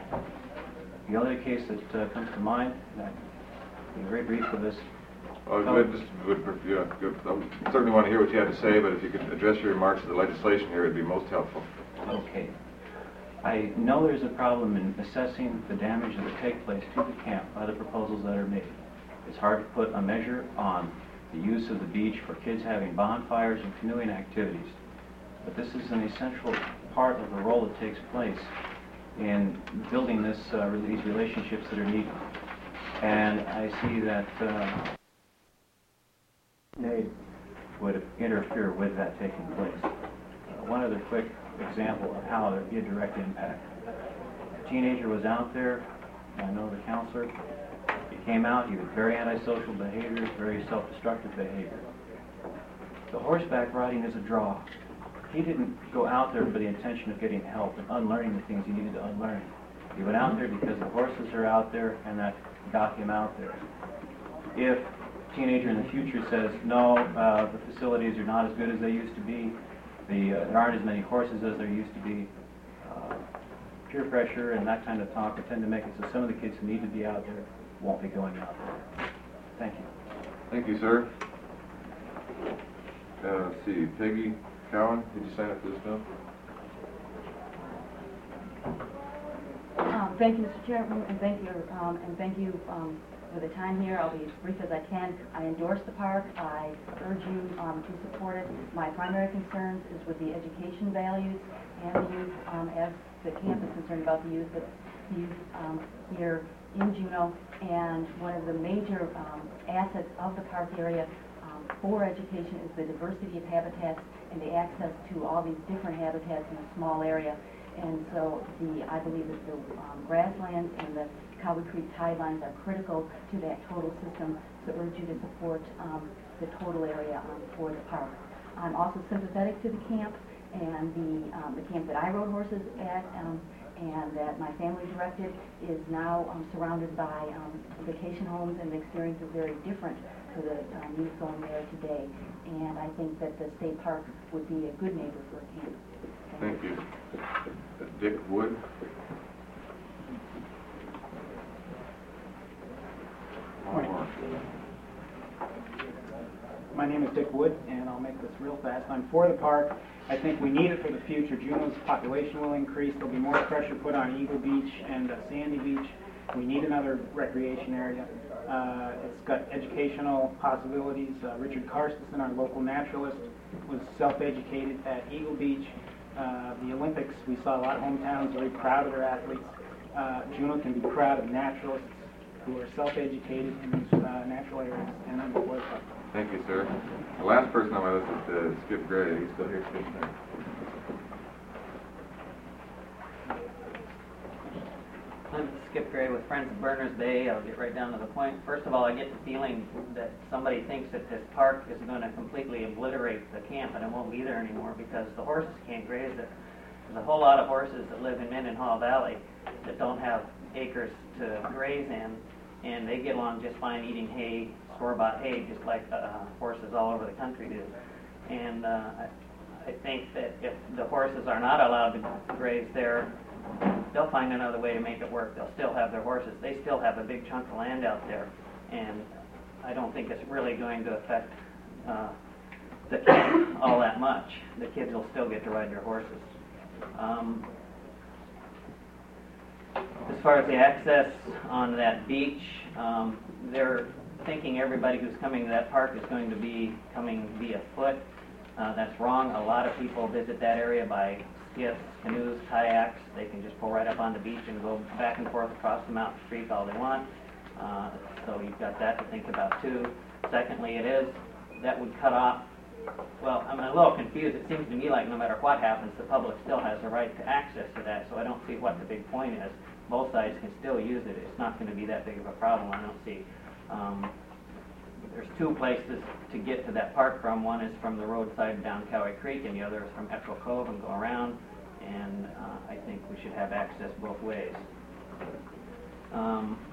The other case that uh, comes to mind, and I'll be very brief with this. Oh, good. Just would, you know, good. I certainly want to hear what you have to say, but if you could address your remarks to the legislation here, it'd be most helpful. Okay. I know there's a problem in assessing the damage that would take place to the camp by the proposals that are made. It's hard to put a measure on the use of the beach for kids having bonfires and canoeing activities. But this is an essential part of the role that takes place in building this, uh, these relationships that are needed. And I see that uh, made would interfere with that taking place. Uh, one other quick example of how there would be a direct impact. A teenager was out there, I know the counselor, he came out, he was very antisocial behavior, very self-destructive behavior. The horseback riding is a draw. He didn't go out there for the intention of getting help and unlearning the things he needed to unlearn. He went out there because the horses are out there and that got him out there. If a teenager in the future says, no, uh, the facilities are not as good as they used to be, the, uh, there aren't as many horses as there used to be, uh, peer pressure and that kind of talk will tend to make it so some of the kids who need to be out there won't be going out there. Thank you. Thank you, sir. Uh, let's see, Peggy Cowan, did you sign up for this bill? Um, thank you, Mister Chairman, and thank you, um, and thank you um, for the time here. I'll be as brief as I can. I endorse the park. I urge you um, to support it. My primary concerns is with the education values and the youth, um, as the camp is concerned about the youth, but the youth um, here in Juneau. And one of the major um, assets of the park area um, for education is the diversity of habitats and the access to all these different habitats in a small area. And so the, I believe that the um, grasslands and the Cowboy Creek tidelines are critical to that total system, so I urge you to support um, the total area um, for the park. I'm also sympathetic to the camp and the, um, the camp that I rode horses at um, and that my family directed is now um, surrounded by um, vacation homes, and the experience is very different for the um, youth going there today. And I think that the state park would be a good neighbor for a camp. Thank you. Uh, Dick Wood. My name is Dick Wood, and I'll make this real fast. I'm for the park. I think we need it for the future. Juneau's population will increase. There'll be more pressure put on Eagle Beach and uh, Sandy Beach. We need another recreation area. Uh, it's got educational possibilities. Uh, Richard Karstison, our local naturalist, was self-educated at Eagle Beach. Uh, the Olympics, we saw a lot of hometowns very proud of their athletes. Uh, Juneau can be proud of naturalists who are self-educated in these uh, natural areas, and I'm for it. Thank you, sir. The last person on my list is uh, Skip Gray. He's still here, Skip. I'm Skip Gray with Friends of Berners Bay. I'll get right down to the point. First of all, I get the feeling that somebody thinks that this park is going to completely obliterate the camp and it won't be there anymore because the horses can't graze it. There's a whole lot of horses that live in Mindenhall Valley that don't have acres to graze in, and they get along just fine eating hay, store-bought hay, just like uh, horses all over the country do. And uh, I, I think that if the horses are not allowed to graze there, they'll find another way to make it work. They'll still have their horses. They still have a big chunk of land out there, and I don't think it's really going to affect uh, the camp all that much. The kids will still get to ride their horses. Um, as far as the access on that beach, um, they're thinking everybody who's coming to that park is going to be coming via foot. Uh, that's wrong. A lot of people visit that area by skiffs, canoes, kayaks. They can just pull right up on the beach and go back and forth across the mountain street all they want. Uh, so you've got that to think about too. Secondly, it is, that would cut off, well, I'm a little confused. It seems to me like no matter what happens, the public still has the right to access to that, so I don't see what the big point is. Both sides can still use it. It's not going to be that big of a problem, I don't see. Um, there's two places to get to that park from. One is from the roadside down Cowie Creek, and the other is from Eckrell Cove and go around, and uh, I think we should have access both ways. Um,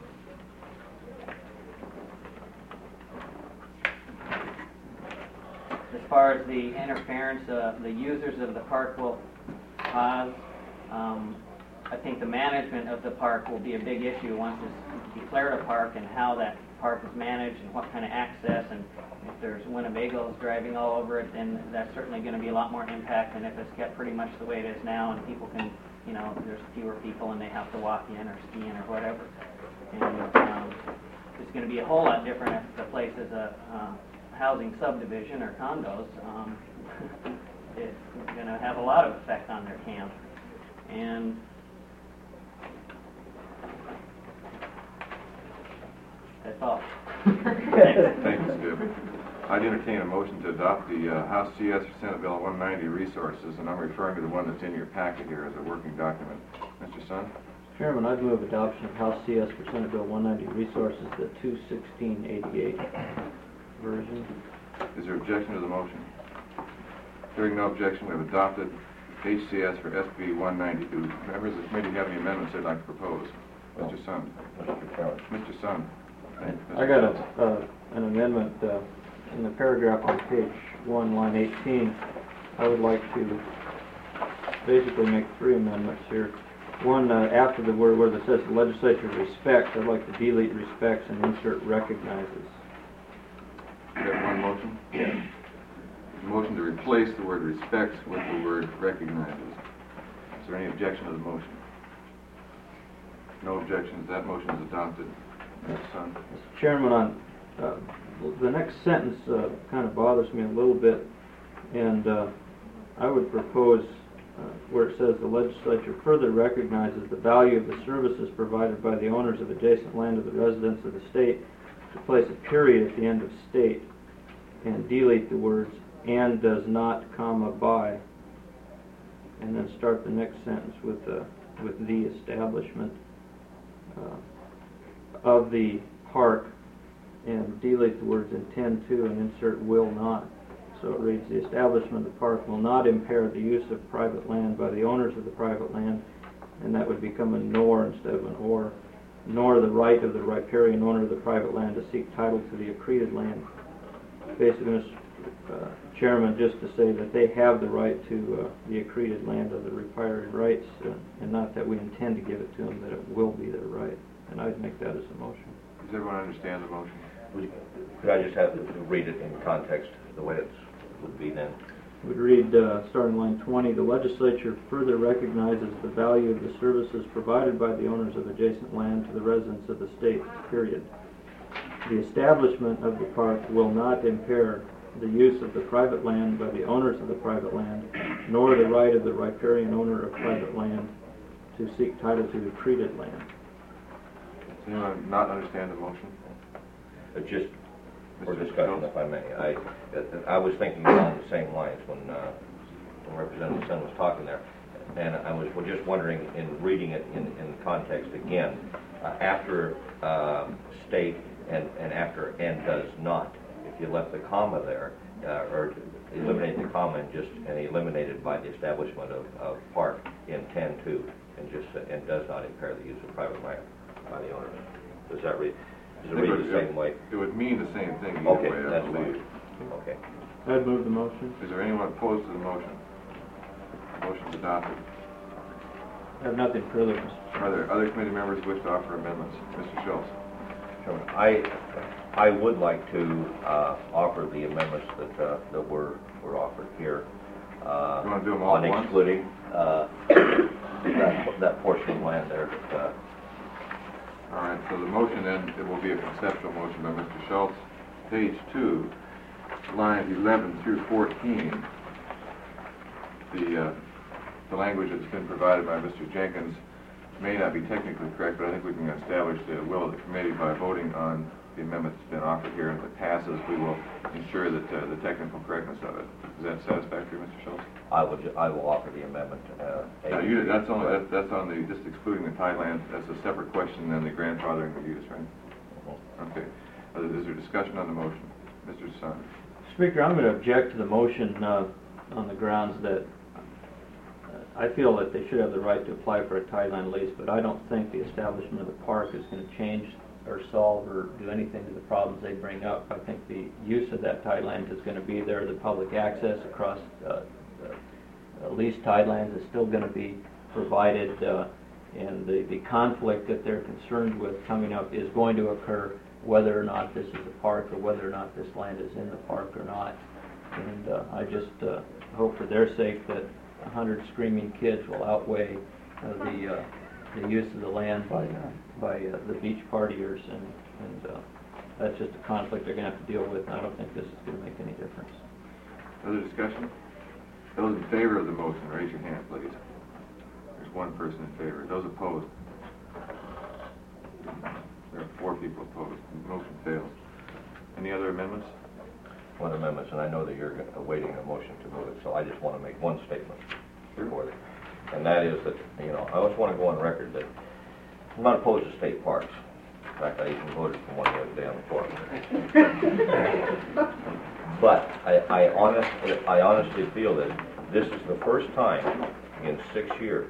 As far as the interference uh, the users of the park will cause, um, I think the management of the park will be a big issue once it's declared a park, and how that park is managed and what kind of access, and if there's Winnebagos driving all over it, then that's certainly going to be a lot more impact than if it's kept pretty much the way it is now, and people can, you know, there's fewer people and they have to walk in or ski in or whatever. And um, it's going to be a whole lot different if the place is a um, housing subdivision or condos. Um, it's going to have a lot of effect on their camp. And that's all. Thank you, Skip. I'd entertain a motion to adopt the uh, House C S for Senate Bill one ninety resources, and I'm referring to the one that's in your packet here as a working document. Mister Sun? Chairman, I'd move adoption of House C S for Senate Bill one ninety resources, the two sixteen eighty-eight version. Is there objection to the motion? Hearing no objection, we have adopted H C S for S B one ninety. Do members of the committee have any amendments they'd like to propose? Mister Sun? Mister Sun? I got a, uh, an amendment uh, in the paragraph on page one, line eighteen. I would like to basically make three amendments here. One, uh, after the word where it says the legislature respects, I'd like to delete respects and insert recognizes. You have one motion? Yes. Motion to replace the word respects with the word recognizes. Is there any objection to the motion? No objections. That motion is adopted. Mister Sun? Mister Chairman, on uh, the next sentence uh, kind of bothers me a little bit, and uh, I would propose uh, where it says the legislature further recognizes the value of the services provided by the owners of adjacent land to the residents of the state, to place a period at the end of state and delete the words and does not, comma, by, and then start the next sentence with uh, with the establishment uh, of the park, and delete the words intend to and insert will not. So it reads, the establishment of the park will not impair the use of private land by the owners of the private land, and that would become a nor instead of an or, nor the right of the riparian owner of the private land to seek title to the accreted land. Basically, Mister Uh, Chairman, just to say that they have the right to uh, the accreted land of the riparian rights, uh, and not that we intend to give it to them, that it will be their right. And I'd make that as a motion. Does everyone understand the motion? Would- Could I just have to read it in context, the way it would be then? Would read, uh, starting line twenty, the legislature further recognizes the value of the services provided by the owners of adjacent land to the residents of the state, period. The establishment of the park will not impair the use of the private land by the owners of the private land, nor the right of the riparian owner of private land to seek title to the accreted land. Does anyone not understand the motion? Uh, Just for discussion, if I may. I, uh, I was thinking along the same lines when, uh, when Representative Sun was talking there, and I was just wondering, in reading it in, in context again, uh, after uh, state and, and after and does not, if you left the comma there, uh, or eliminate the comma and just and eliminated by the establishment of, of park, intend to, and just uh, and does not impair the use of private land by the owner. Does that read? Does it read the same way? It would mean the same thing either Okay, way, I that's believe. fine. Okay. I'd move the motion. Is there anyone opposed to the motion? Motion's adopted. I have nothing further. Are there other committee members who wish to offer amendments? Mister Schultz. Chairman, I, I would like to uh, offer the amendments that, uh, that were, were offered here. Uh, You want to do them all on at once? excluding uh, that, that portion of land there. that, uh, All right, so the motion then, it will be a conceptual motion by Mister Schultz. Page two, lines eleven through fourteen, the, uh, the language that's been provided by Mister Jenkins may not be technically correct, but I think we can establish the will of the committee by voting on the amendment that's been offered here. If it passes, we will ensure that uh, the technical correctness of it. Is that satisfactory, Mister Schultz? I would, I will offer the amendment. Uh, Now, you, that's only, that's, that's on the, just excluding the tidelands, that's a separate question than the grandfathering of use, right? Okay. Uh, Is there discussion on the motion? Mister Saunders. Speaker, I'm going to object to the motion uh, on the grounds that uh, I feel that they should have the right to apply for a tideline lease, but I don't think the establishment of the park is going to change or solve or do anything to the problems they bring up. I think the use of that tideland is going to be there. The public access across uh, uh, leased tidelands is still going to be provided, uh, and the, the conflict that they're concerned with coming up is going to occur whether or not this is a park or whether or not this land is in the park or not. And uh, I just uh, hope for their sake that a hundred screaming kids will outweigh uh, the uh, the use of the land by uh, by uh, the beach partiers, and, and uh, that's just a conflict they're going to have to deal with, and I don't think this is going to make any difference. Other discussion? Those in favor of the motion, raise your hand, please. There's one person in favor. Those opposed? There are four people opposed. The motion fails. Any other amendments? One amendment, and I know that you're awaiting a motion to move it, so I just want to make one statement before that. And that is that, you know, I just want to go on record that I'm not opposed to state parks. In fact, I even voted for one the other day on the floor. But I, I honestly, I honestly feel that this is the first time in six years,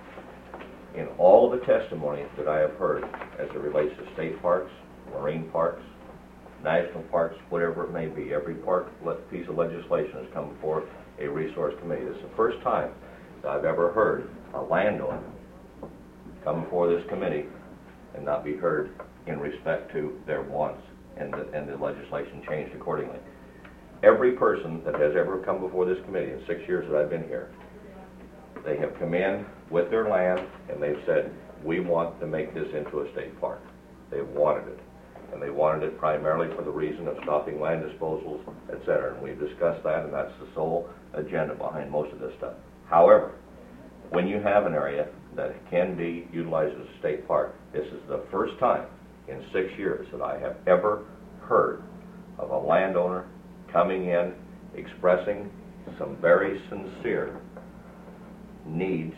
in all the testimony that I have heard as it relates to state parks, marine parks, national parks, whatever it may be, every park piece of legislation has come before a resource committee. This is the first time that I've ever heard a landowner come before this committee and not be heard in respect to their wants, and the, and the legislation changed accordingly. Every person that has ever come before this committee in six years that I've been here, they have come in with their land and they've said, we want to make this into a state park. They've wanted it. And they wanted it primarily for the reason of stopping land disposals, et cetera. And we've discussed that, and that's the sole agenda behind most of this stuff. However, when you have an area that can be utilized as a state park, this is the first time in six years that I have ever heard of a landowner coming in, expressing some very sincere needs,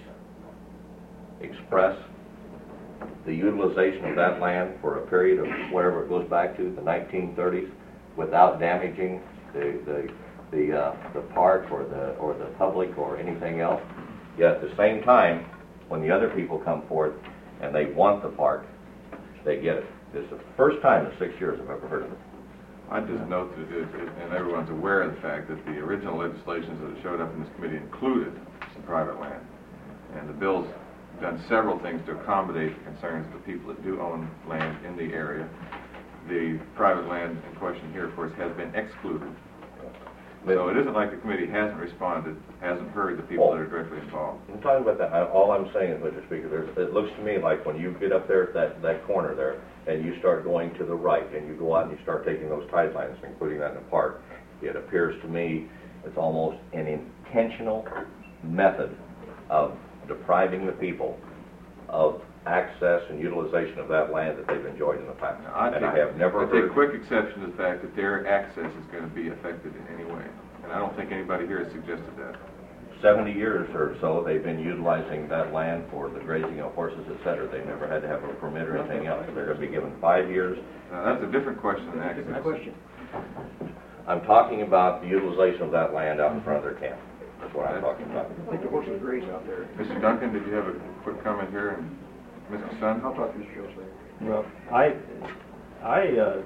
express the utilization of that land for a period of whatever it goes back to, the nineteen thirties, without damaging the the the, uh, the park or the or the public or anything else. Yet at the same time, when the other people come forth and they want the park, they get it. This is the first time in six years I've ever heard of it. I just note that, it, it, and everyone's aware of the fact that the original legislations that showed up in this committee included some private land. And the bill's done several things to accommodate the concerns of the people that do own land in the area. The private land in question here, of course, has been excluded. So it isn't like the committee hasn't responded, hasn't heard the people that are directly involved. I'm talking about that. I, all I'm saying is, Mister Speaker, there's, it looks to me like when you get up there at that, that corner there, and you start going to the right, and you go out and you start taking those tide lines, including that in the park, it appears to me it's almost an intentional method of depriving the people of access and utilization of that land that they've enjoyed in the past. I and take, I have never I heard... take quick exception to the fact that their access is going to be affected in any way. And I don't think anybody here has suggested that. seventy years or so, they've been utilizing that land for the grazing of horses, et cetera. They never had to have a permit or anything else. They're going to be given five years. Now, that's a different question than access. Different question. I'm talking about the utilization of that land out in front of their camp. That's what I'm talking about. I think the horses graze out there. Mister Duncan, did you have a quick comment here? And Mister Sun? I'll talk to Mister Schultz later. Well, I, I uh,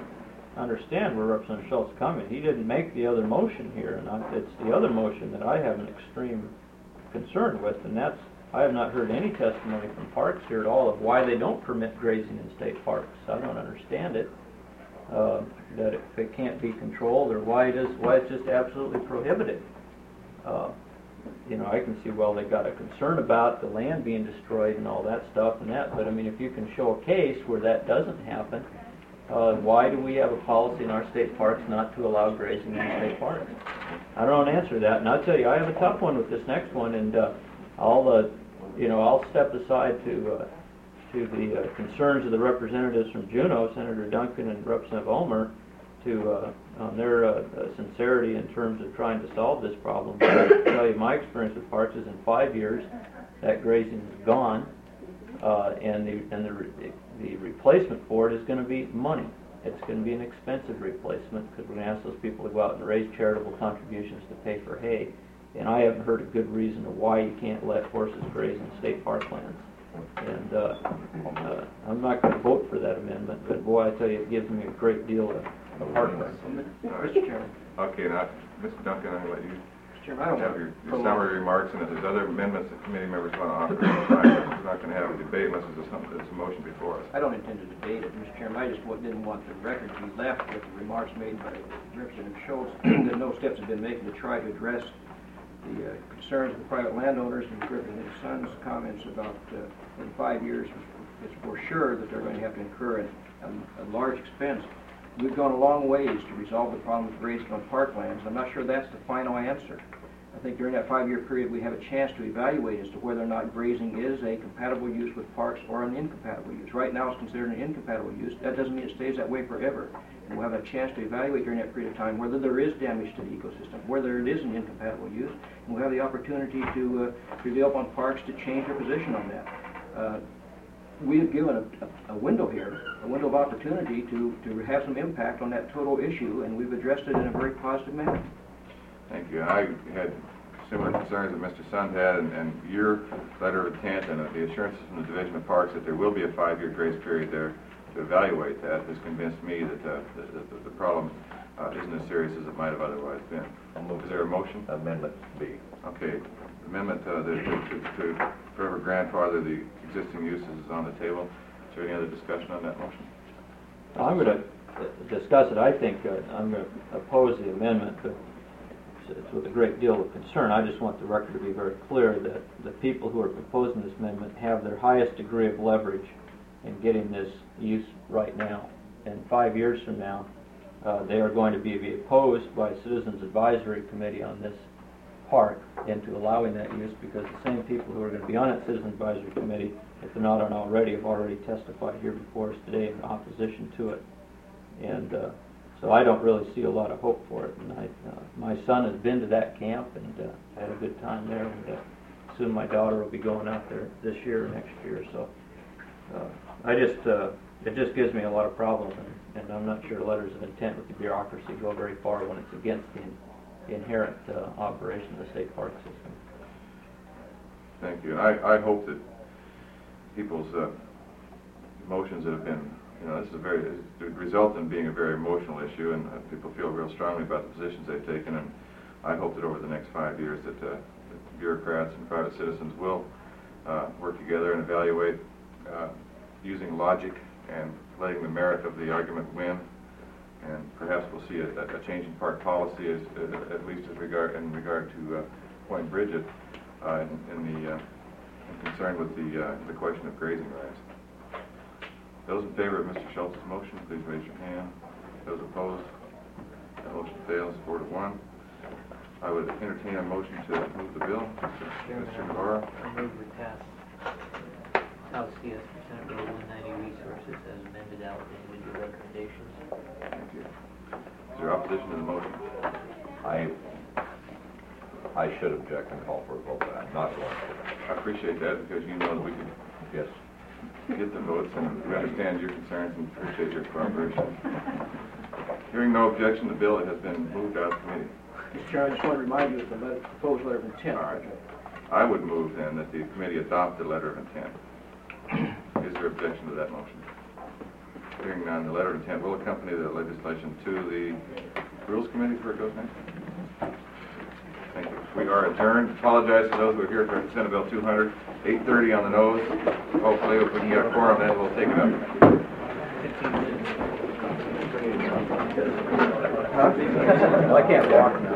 understand where Representative Schultz is coming. He didn't make the other motion here, and I, it's the other motion that I have an extreme concern with, and that's, I have not heard any testimony from Parks here at all of why they don't permit grazing in state parks. I don't understand it, uh, that if it can't be controlled, or why it is, why it's just absolutely prohibited. Uh, you know, I can see, well, they got a concern about the land being destroyed and all that stuff and that, but I mean, if you can show a case where that doesn't happen, uh, why do we have a policy in our state parks not to allow grazing in state parks? I don't answer that, and I'll tell you, I have a tough one with this next one, and uh, I'll, uh, you know, I'll step aside to uh, to the uh, concerns of the representatives from Juneau, Senator Duncan and Representative Ulmer, to uh, on their uh, uh, sincerity in terms of trying to solve this problem. But I can tell you, my experience with parks is in five years, that grazing is gone, uh, and the and the re the replacement for it is going to be money. It's going to be an expensive replacement because we're going to ask those people to go out and raise charitable contributions to pay for hay. And I haven't heard a good reason of why you can't let horses graze in state parklands. And uh, uh, I'm not going to vote for that amendment, but boy, I tell you, it gives me a great deal of, of heartburn. Mister Chairman. Okay, now, Mister Duncan, I'm going to let you Chairman, I don't have want your, to your prolong- summary remarks, and if there's other amendments that committee members want to offer, we're not going to have a debate unless there's something, there's a motion before us. I don't intend to debate it, Mister Chairman. I just wa- didn't want the record to be left with the remarks made by Representative Schultz that no steps have been taken to try to address the uh, concerns of the private landowners, and Representative Sun's comments about uh, in five years, it's for sure that they're going to have to incur a, a, a large expense. We've gone a long ways to resolve the problem of grazing on parklands. I'm not sure that's the final answer. I think during that five-year period, we have a chance to evaluate as to whether or not grazing is a compatible use with parks or an incompatible use. Right now, it's considered an incompatible use. That doesn't mean it stays that way forever. And we'll have a chance to evaluate during that period of time whether there is damage to the ecosystem, whether it is an incompatible use, and we'll have the opportunity to uh, prevail upon parks to change their position on that. Uh, we have given a, a, a window here, a window of opportunity to, to have some impact on that total issue, and we've addressed it in a very positive manner. Thank you. I had similar concerns that Mister Sun had, and, and your letter of intent and uh, the assurances from the Division of Parks that there will be a five-year grace period there to evaluate that has convinced me that uh, the, the, the problem uh, isn't as serious as it might have otherwise been. Is there a motion? Amendment B. Okay. Amendment uh, the, to, to forever grandfather the existing uses is on the table. Is there any other discussion on that motion? I'm going to discuss it. I think uh, I'm going to oppose the amendment, but it's with a great deal of concern. I just want the record to be very clear that the people who are proposing this amendment have their highest degree of leverage in getting this use right now. And five years from now, uh, they are going to be, be opposed by a Citizens Advisory Committee on this park into allowing that use, because the same people who are going to be on that Citizens Advisory Committee, if they're not on already, have already testified here before us today in opposition to it. And uh, so I don't really see a lot of hope for it. And I, uh, my son has been to that camp and uh, had a good time there. And uh, soon my daughter will be going out there this year or next year. So uh, I just, uh, it just gives me a lot of problems. And, and I'm not sure letters of intent with the bureaucracy go very far when it's against the, the inherent uh, operation of the state park system. Thank you. I, I hope that people's uh, emotions that have been, you know, this is a very, it would result in being a very emotional issue, and uh, people feel real strongly about the positions they've taken, and I hope that over the next five years that, uh, that bureaucrats and private citizens will uh, work together and evaluate uh, using logic and letting the merit of the argument win, and perhaps we'll see a, a change in park policy, as, uh, at least as regard, in regard to uh, Point Bridget, uh, in, in the uh, in concern with the, uh, the question of grazing rights. Those in favor of Mister Schultz's motion, please raise your hand. Those opposed, that motion fails, four to one. I would entertain a motion to move the bill. Mister Navarro. I move we pass House C S Senate Bill one ninety Resources as amended out with your recommendations. Thank you. Is there opposition to the motion? I I should object and call for a vote, but I'm not going to. I appreciate that, because you know that we can Yes. get the votes, and we understand your concerns and appreciate your cooperation. Hearing no objection, the bill has been moved out of committee. Mister Chairman, I just want to remind you of the letter, proposed letter of intent. All right. I would move then that the committee adopt the letter of intent. Is there objection to that motion? Hearing none, the letter of intent will accompany the legislation to the Rules Committee before it goes next. Thank you. We are adjourned. Apologize to those who are here for Senate Bill two hundred, eight thirty on the nose. Hopefully, if we can get a quorum, then we'll take it up. Well, I can't walk now.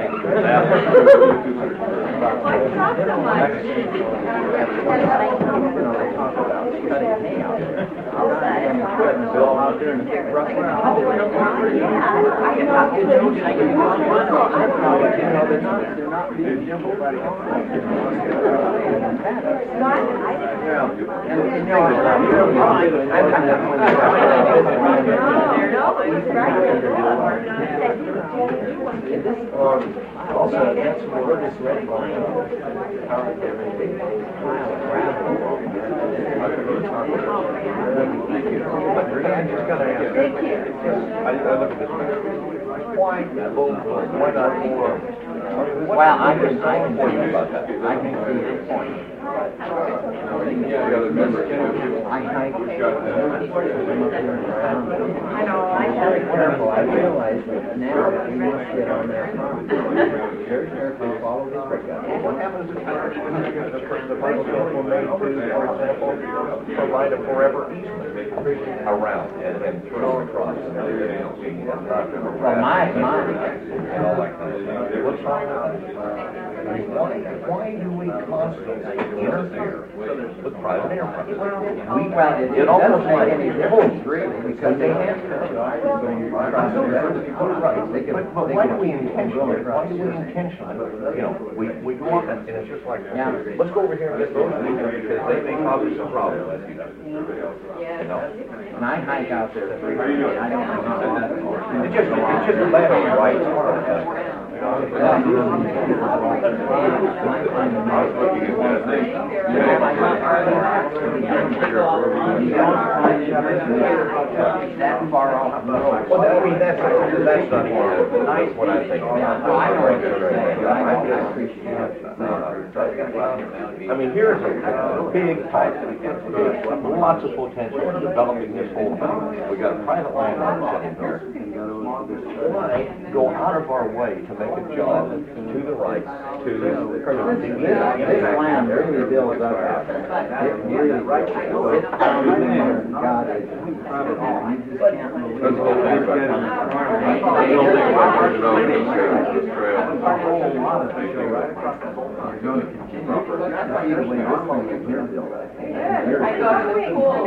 Bill out there and rough around. Also, that's what this red line. Thank you. I just got to ask. Thank you. I, I look at this one. Why both? Why not more? Well, I can, I can tell you about that. I can see your point. Yeah, the other members. I hike. We've got, uh, I know, I have. Very careful. I realize that now we must get on their property. Very careful, follow this breakout. What happens if the Bible will make to, for example, provide a forever easement around and, and throw across and everything else? Well, my, my. And all that kind of stuff. What's wrong with it? Why, why do we constantly interfere with private enterprise? We, well, it, it doesn't make any difference really, because they have to. Right, but, but why do we intentionally, why do we intentionally, you know, we, we go up and, and it's just like, Yeah. let's go over here and get those people because they may cause us a problem. You know? And I hike out there frequently, I don't know how. It's just, it's just a matter of rights. I was looking at one thing. That far off the road. Well, I mean, that's, that's not nice what I think. I know what you're saying, I appreciate it. I mean, here's a big pipe, lots of potential in developing this whole thing. We got a private landlord sitting here. Why go out of our way to make a job to the rights, to This land really builds up out there. It really, it's down there, God, it's private home. You just can't believe it. That's the whole thing about it. The whole thing about developing this trail. A whole lot of things right across the whole line. You're going to continue. See the way this thing is here built. I thought it was cool.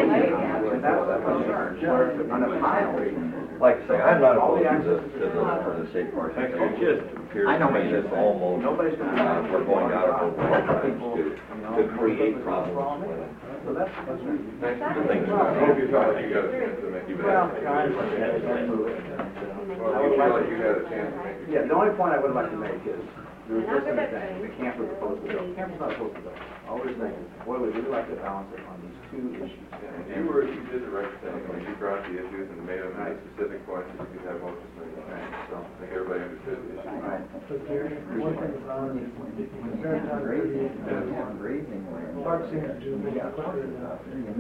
On a pile. like I say, I'm not opposed to the, to the, to the state parks. It just appears I know to me what you're that saying. almost, uh, we're going out of our programs to, to create problems when So that's, that's right. the things I hope you felt like you got a chance to make you Well, better. I understand. Well, you feel like you had a chance to make it. Yeah, the only point I would like to make is, there was just a thing, the camp was supposed to go, camp was not supposed to go. I was thinking, boy, we'd really like to balance it on these two issues. And you were, you did the right thing, when you brought the issues and made them into specific points that you could have motions made. So, I think everybody understood the issue. Right. So Gary, one thing about it, compared to other areas, Park seems to do maybe quicker than us.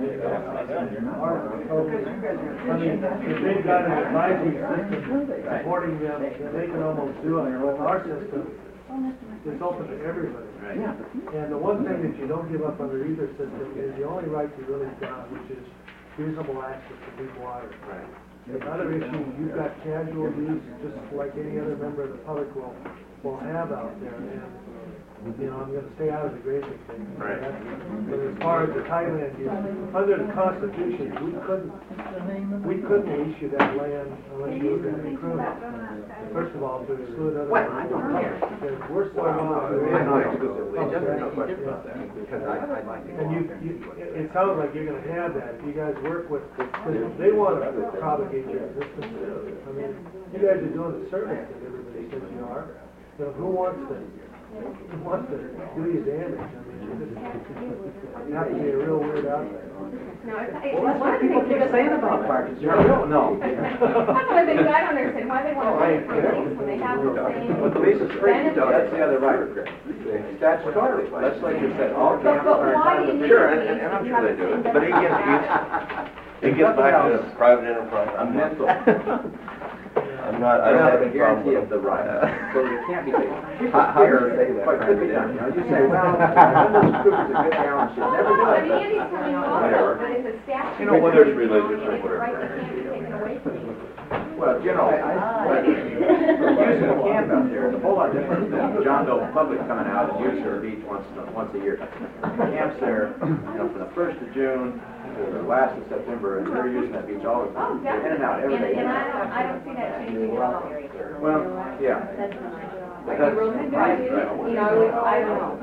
Ours is totally, I mean, if they've got an advisory system supporting them, then they can almost do it. With our system, it's open to everybody. Yeah. And the one thing that you don't give up under either system is the only right you really got, which is reasonable access to deep water. Right. The other issue, you've got casual use, just like any other member of the public will, will have out there. And, you know, I'm gonna stay out of the grazing thing. Right. But as far as the Thailand use, under the Constitution, we couldn't, we couldn't lease you that land unless you were gonna recruit. First of all, to exclude other. Well, I don't care. Because we're so. I know it's good. It doesn't make any difference then, because I, I'd like to. And you, you, it it sounds like you're gonna have that, if you guys work with, because they wanna propagate your existence. I mean, you guys are doing a service that everybody says you are. You know, who wants to, who wants to do you damage? I mean, you just, you have to be a real weird out there. No, it's, it's Well, that's one what thing people to keep just- saying about parks. You don't know. That's one thing I don't understand, why they want to rent from things when they have the same. But the lease is free, benefits. that's the other right. Statutory, legislature said all But, camps but are why do entitled you to. need Sure, to and, lease and and I'm if you sure have they the do same it, but again, benefits? you, It gets back to private enterprise. I'm not, I'm not, I don't have any problem with it. the right. So you can't be taken. How- how do you say that? But it could be done, you know, you say, well, Linda's Cooper's a good gal and she'll never do But it. Andy's coming along, Whatever. but if it's statute. You know, when there's religious or whatever. Right, it can't be taken away from you. Well, you know, but using a camp out there is a whole lot different than John Doe Public coming out and using the beach once, once a year. The camp's there, you know, from the first of June to the last of September, and they're using that beach all the Oh, time. They're in and out every And, day. and I don't, I don't see that changing at all. Well, yeah. Like the rules and Right. regulations, you know, I would, I don't know.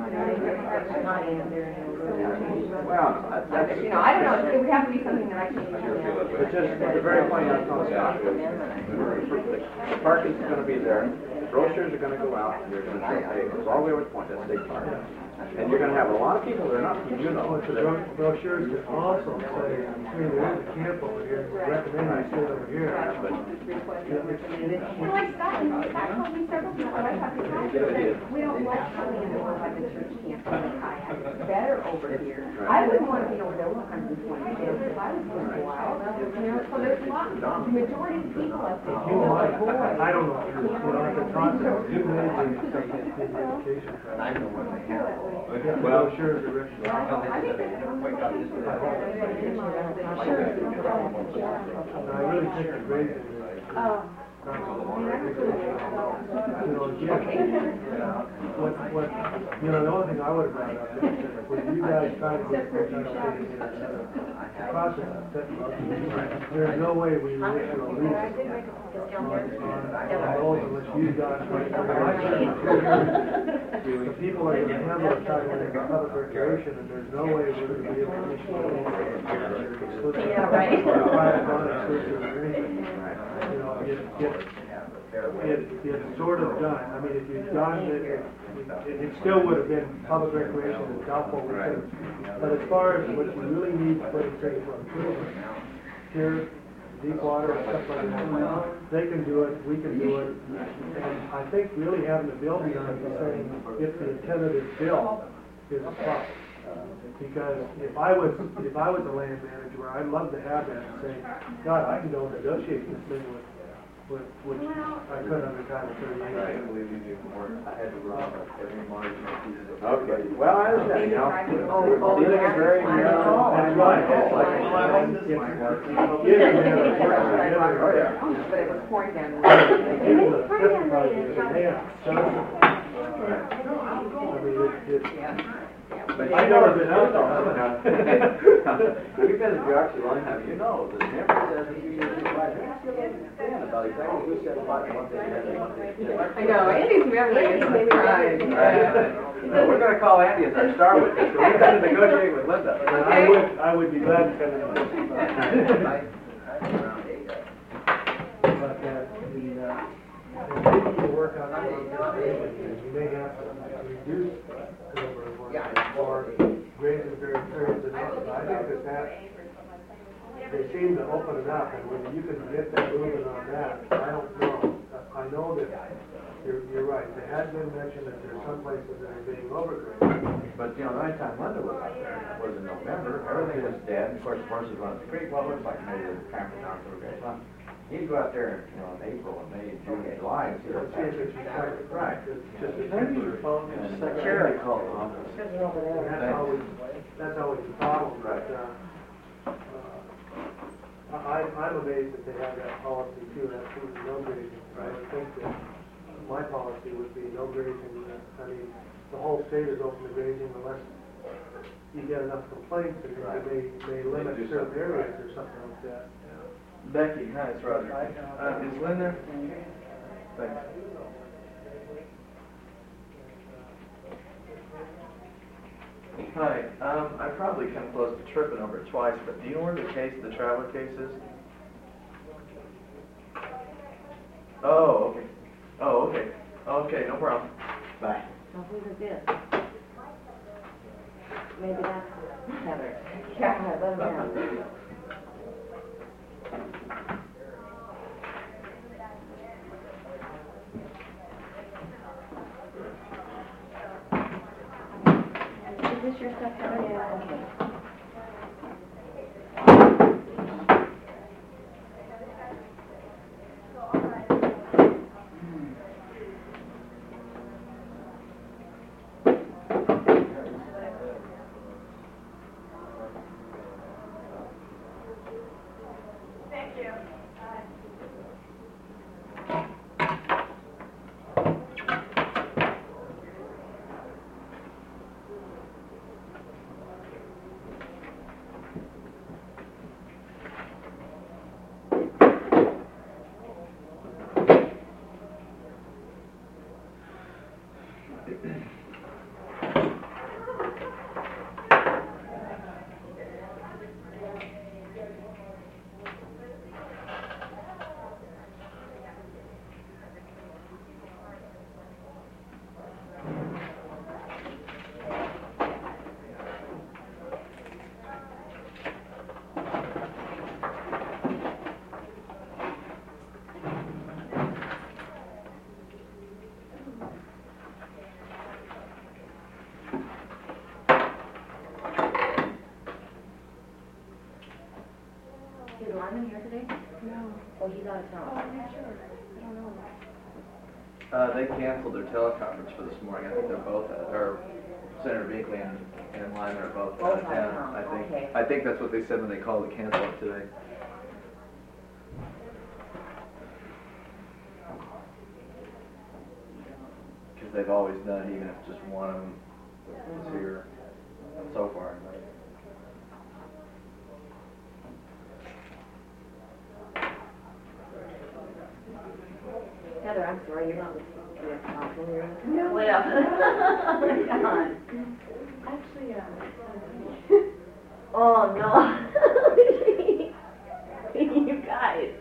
Well, that's, that's. You know, I don't know, it would have to be something that I can. It's just, it's very funny on Comstock. The park is gonna be there, brochures are gonna go out, and you're gonna show, hey, it's all the way over to Point, that's State Park. And you're gonna have a lot of people that are not from Juneau. The bro- brochures can also say, hey, there's a camp over here, recommend you stay over here. But Well, like Scott, Scott told me several people, I talked to Scott, that we don't like coming in the by the church camp, it's better over here. I wouldn't want to be over there one hundred twenty days if I was going to go out. You know, so there's a lot, the majority of people up there. you might, I don't know, you know, like the concept, you may be, the education. I know what they have. Well, sure, the rest of I really think it's great. Oh. You know, again, what, what, you know, the only thing I would have brought up is that when you guys try to get this process set up, there's no way we will issue a lease on, on, on those unless you guys, the people are gonna handle it, try to make a public recreation, and there's no way we're gonna be able to issue a lease. Yeah, right. Private, non-exclusive, or anything. You know, it, it, it, it's sort of done. I mean, if you'd done it, it, it still would have been public recreation and doubtful. we could have- But as far as what you really need to put in place for improvement, here, Deepwater, and stuff like that, they can do it, we can do it. And I think really having the bill behind it, saying, if the intent of this bill is a plus. Because if I was, if I was a land manager, I'd love to have that and say, God, I can go negotiate this thing with, with, which I could under Title thirty-eight. I believe you do more, I had to run every marginal pieces of. Okay, well, I understand, you know, dealing is very narrow. That's right, that's like, it's, it's, Oh, yeah. But it was pouring down. people that specify this, they have, I mean, it's, it's, But I've never been out there. You've been to Jockey long enough, you know, the member says that you should do right. Understand about exactly who said about one thing and then one thing. I know, Andy's memory is trying. Right. We're gonna call Andy as our star witness, so we're gonna negotiate with Linda. I would, I would be glad to come in and talk about that. The, uh, and maybe you work out some of this, you may have to reduce the number of work or grading various periods of time. I think that that, they seem to open it up, and when you can get that moving on that, I don't know. I know that you're, you're right. They had been mentioned that there are some places that are being overgraded. But, you know, the only time Linda was out there was in November, everything was dead, of course, the horses run up the creek, well, it looks like maybe the traffic down through there. Well, he'd go out there, you know, in April and May, June, and July, and see what's happening. Right. Just a thank you phone. Secretary called the office. And that's always, that's always the problem, but, uh, uh, I, I'm amazed that they have that policy too, absolutely no grazing. I would think that my policy would be no grazing. I mean, the whole state is open to grazing unless you get enough complaints and they, they limit certain areas or something like that. Becky, hi, it's Roger. Uh, is Lynn there? Thanks. Hi, um, I probably come close to tripping over it twice, but do you know where the case, the traveler case is? Oh, okay. Oh, okay. Okay, no problem. Bye. Well, who's this? Maybe that's Heather. Yeah, let him know. Is this your stuff, Heather? Yeah, okay. Norman here today? No. Oh, he's out of town. Oh, I'm not sure. I don't know. Uh, they canceled their teleconference for this morning. I think they're both, uh, or Senator Binkley and, and Lyman are both out of Both out of town. town, I think, okay. I think that's what they said when they called to cancel it today. Because they've always done, even if just one of them is here so far. Heather, I'm sorry, you're not listening to your council, you're in the... No. Well, come on. Actually, uh, Oh, no. You guys.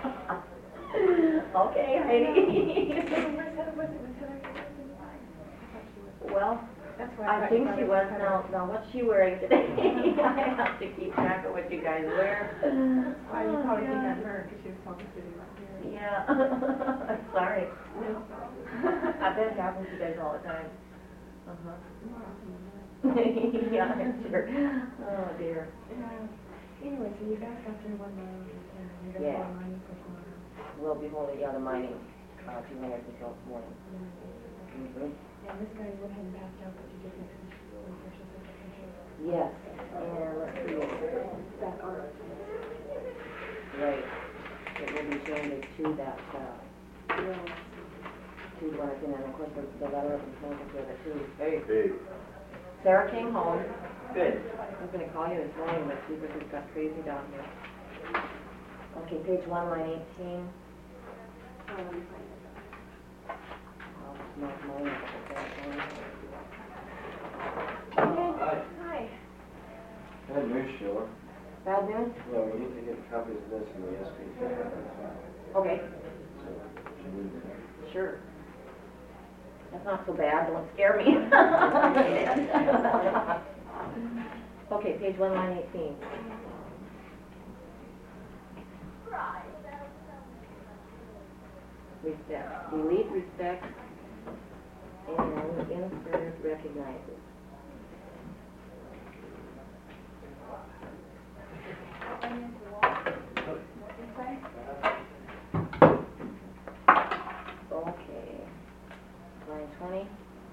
Okay, Heidi. Well, that's why I think she was, now, now what's she wearing today? I have to keep track of what you guys wear. Why you probably think yeah. I'm her, because she was talking to you right here. Yeah, I'm sorry. I bet it happens to you guys all the time. Uh-huh. Yeah, I'm sure. Oh, dear. Yeah. Anyway, so you guys got through one round, and you're gonna Yeah. go mining for tomorrow. We'll be holding the other mining, uh, two minutes until morning. Mm-hmm. Mhm. Yeah, this guy went ahead and passed out, but you did make some really special certifications. Yes, and let's see. That are. Right. It will be changed to that, uh, to what it's in, and of course, the, the letter of intent is with it too. Hey. Hey. Sarah came home. Good. I was gonna call you this morning, but see what has got crazy down here. Okay, page one, line eighteen. Um, I'll just mark mine up at that one. Hi. Hi. Bad news, Sheila. Bad news? Yeah, we need to get copies of this from the S P. Okay, sure. That's not so bad, don't scare me. Okay, page one, line eighteen. Respect, delete respect, and insert recognizes. Okay, line twenty.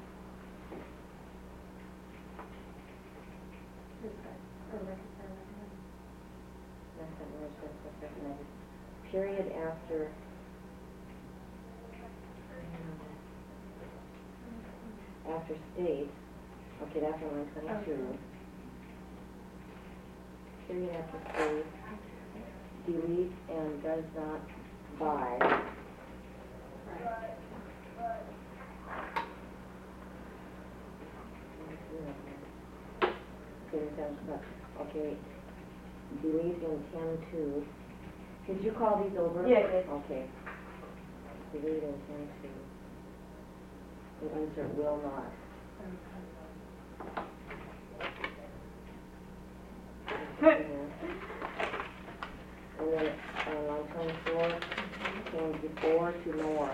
Period after after state, okay, that's on line twenty-two. Period after state, delete and does not buy. Okay, sounds good. Okay, delete intend to. Did you call these over? Yes. Okay. Delete intend to. And insert will not. And then on line twenty-four, change before to more.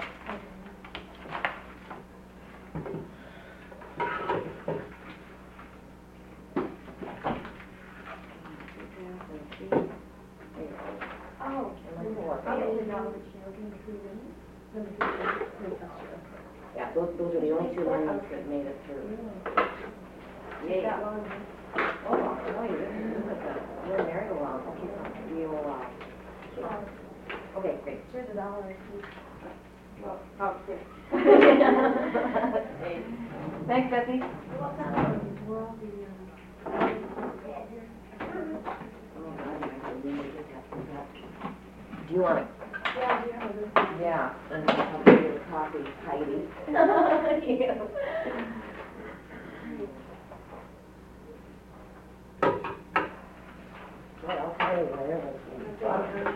Oh, And then four. I didn't know that she was in the three minutes. Let me see. Yeah, those, those are the only two lines that made it through. Yay. That one. Oh, no, you didn't. Look at that. You're a merry-go-round. Okay, so we will, uh, okay, great. Here's a dollar. Well, oh, here. Thanks, Betsy. We're all the, um, Do you want it? yeah, yeah, this is- Yeah, and I'll give you a copy, Heidi. Yeah. Well, I'll tell you later.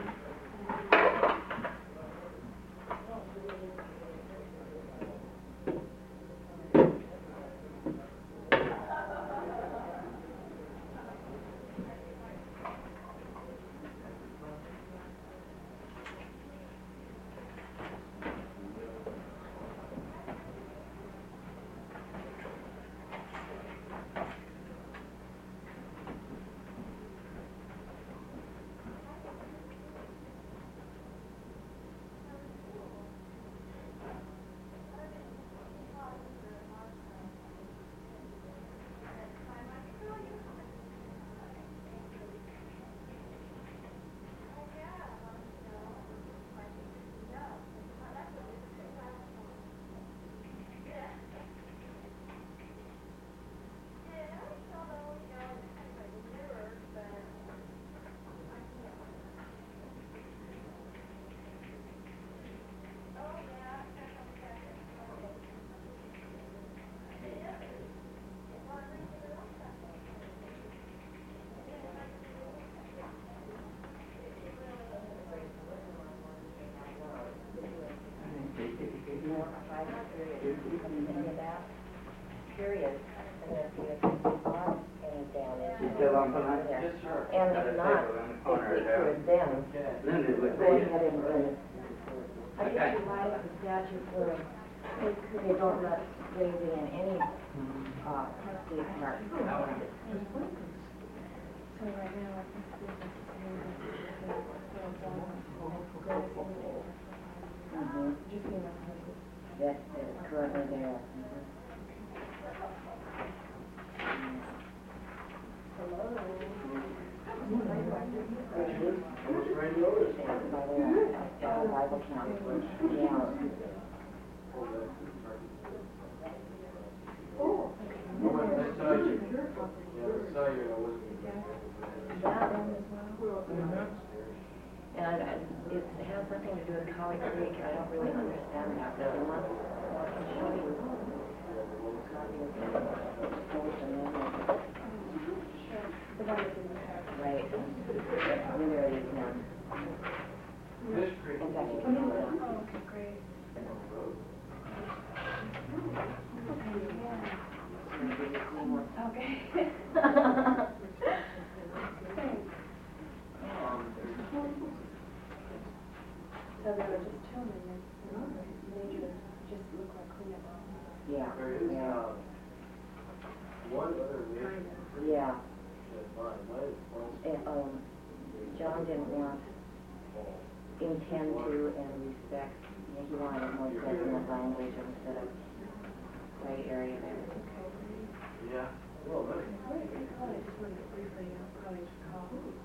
something on there. And if not, if we could then Then it would go be. ahead and, and I guess you like the statute where they, they don't let grazing in any, uh, state park. So right now, I think this is Mhm. That is currently there. Bible camp. Yeah. And I, I- it has something to do with Holly Creek, I don't really understand that, but unless I can show you. Copy of the proposed amendment. Right. And there it is now. In fact, you can pull it up. Okay, great. Okay. So there were just two amendments, and the major just look like cleanup. Yeah, yeah. One other reason. Yeah. And, um, John didn't want intend to and respect, you know, he wanted more definite language instead of gray area there. Yeah. Well, I just wanted to briefly, I'll probably just call.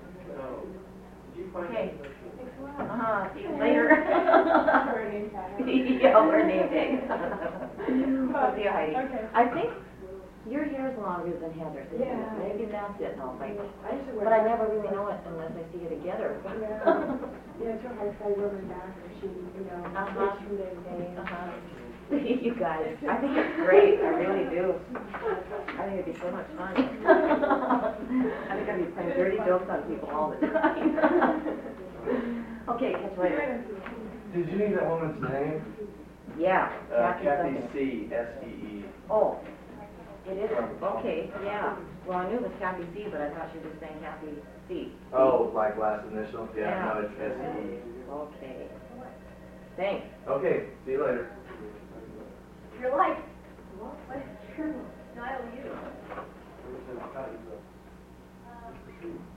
Okay. Thanks a lot. Uh-huh, see you later. We're a name tag. Yeah, we're name tags. See you, Heidi. Okay. I think your hair's longer than Heather's, isn't it? Yeah. Maybe that's it, no, like, I used to wear. but I never really know it unless I see you together. Yeah. Yeah, it's real hard to wear my back, or she, you know, Uh-huh. switch from day to day. Uh-huh. You guys, I think it's great, I really do. I think it'd be so much fun. I think I'd be playing dirty jokes on people all the time. Okay, catch you later. Did you need that woman's name? Yeah, Uh, Kathy Kathy something. C, S E E. Oh, it is, okay, yeah. Well, I knew it was Kathy C, but I thought she was just saying Kathy C. Oh, like last initial? Yeah, Yeah. no, it's S E E. Okay. Thanks. Okay, see you later. You're like, what, what, dial you.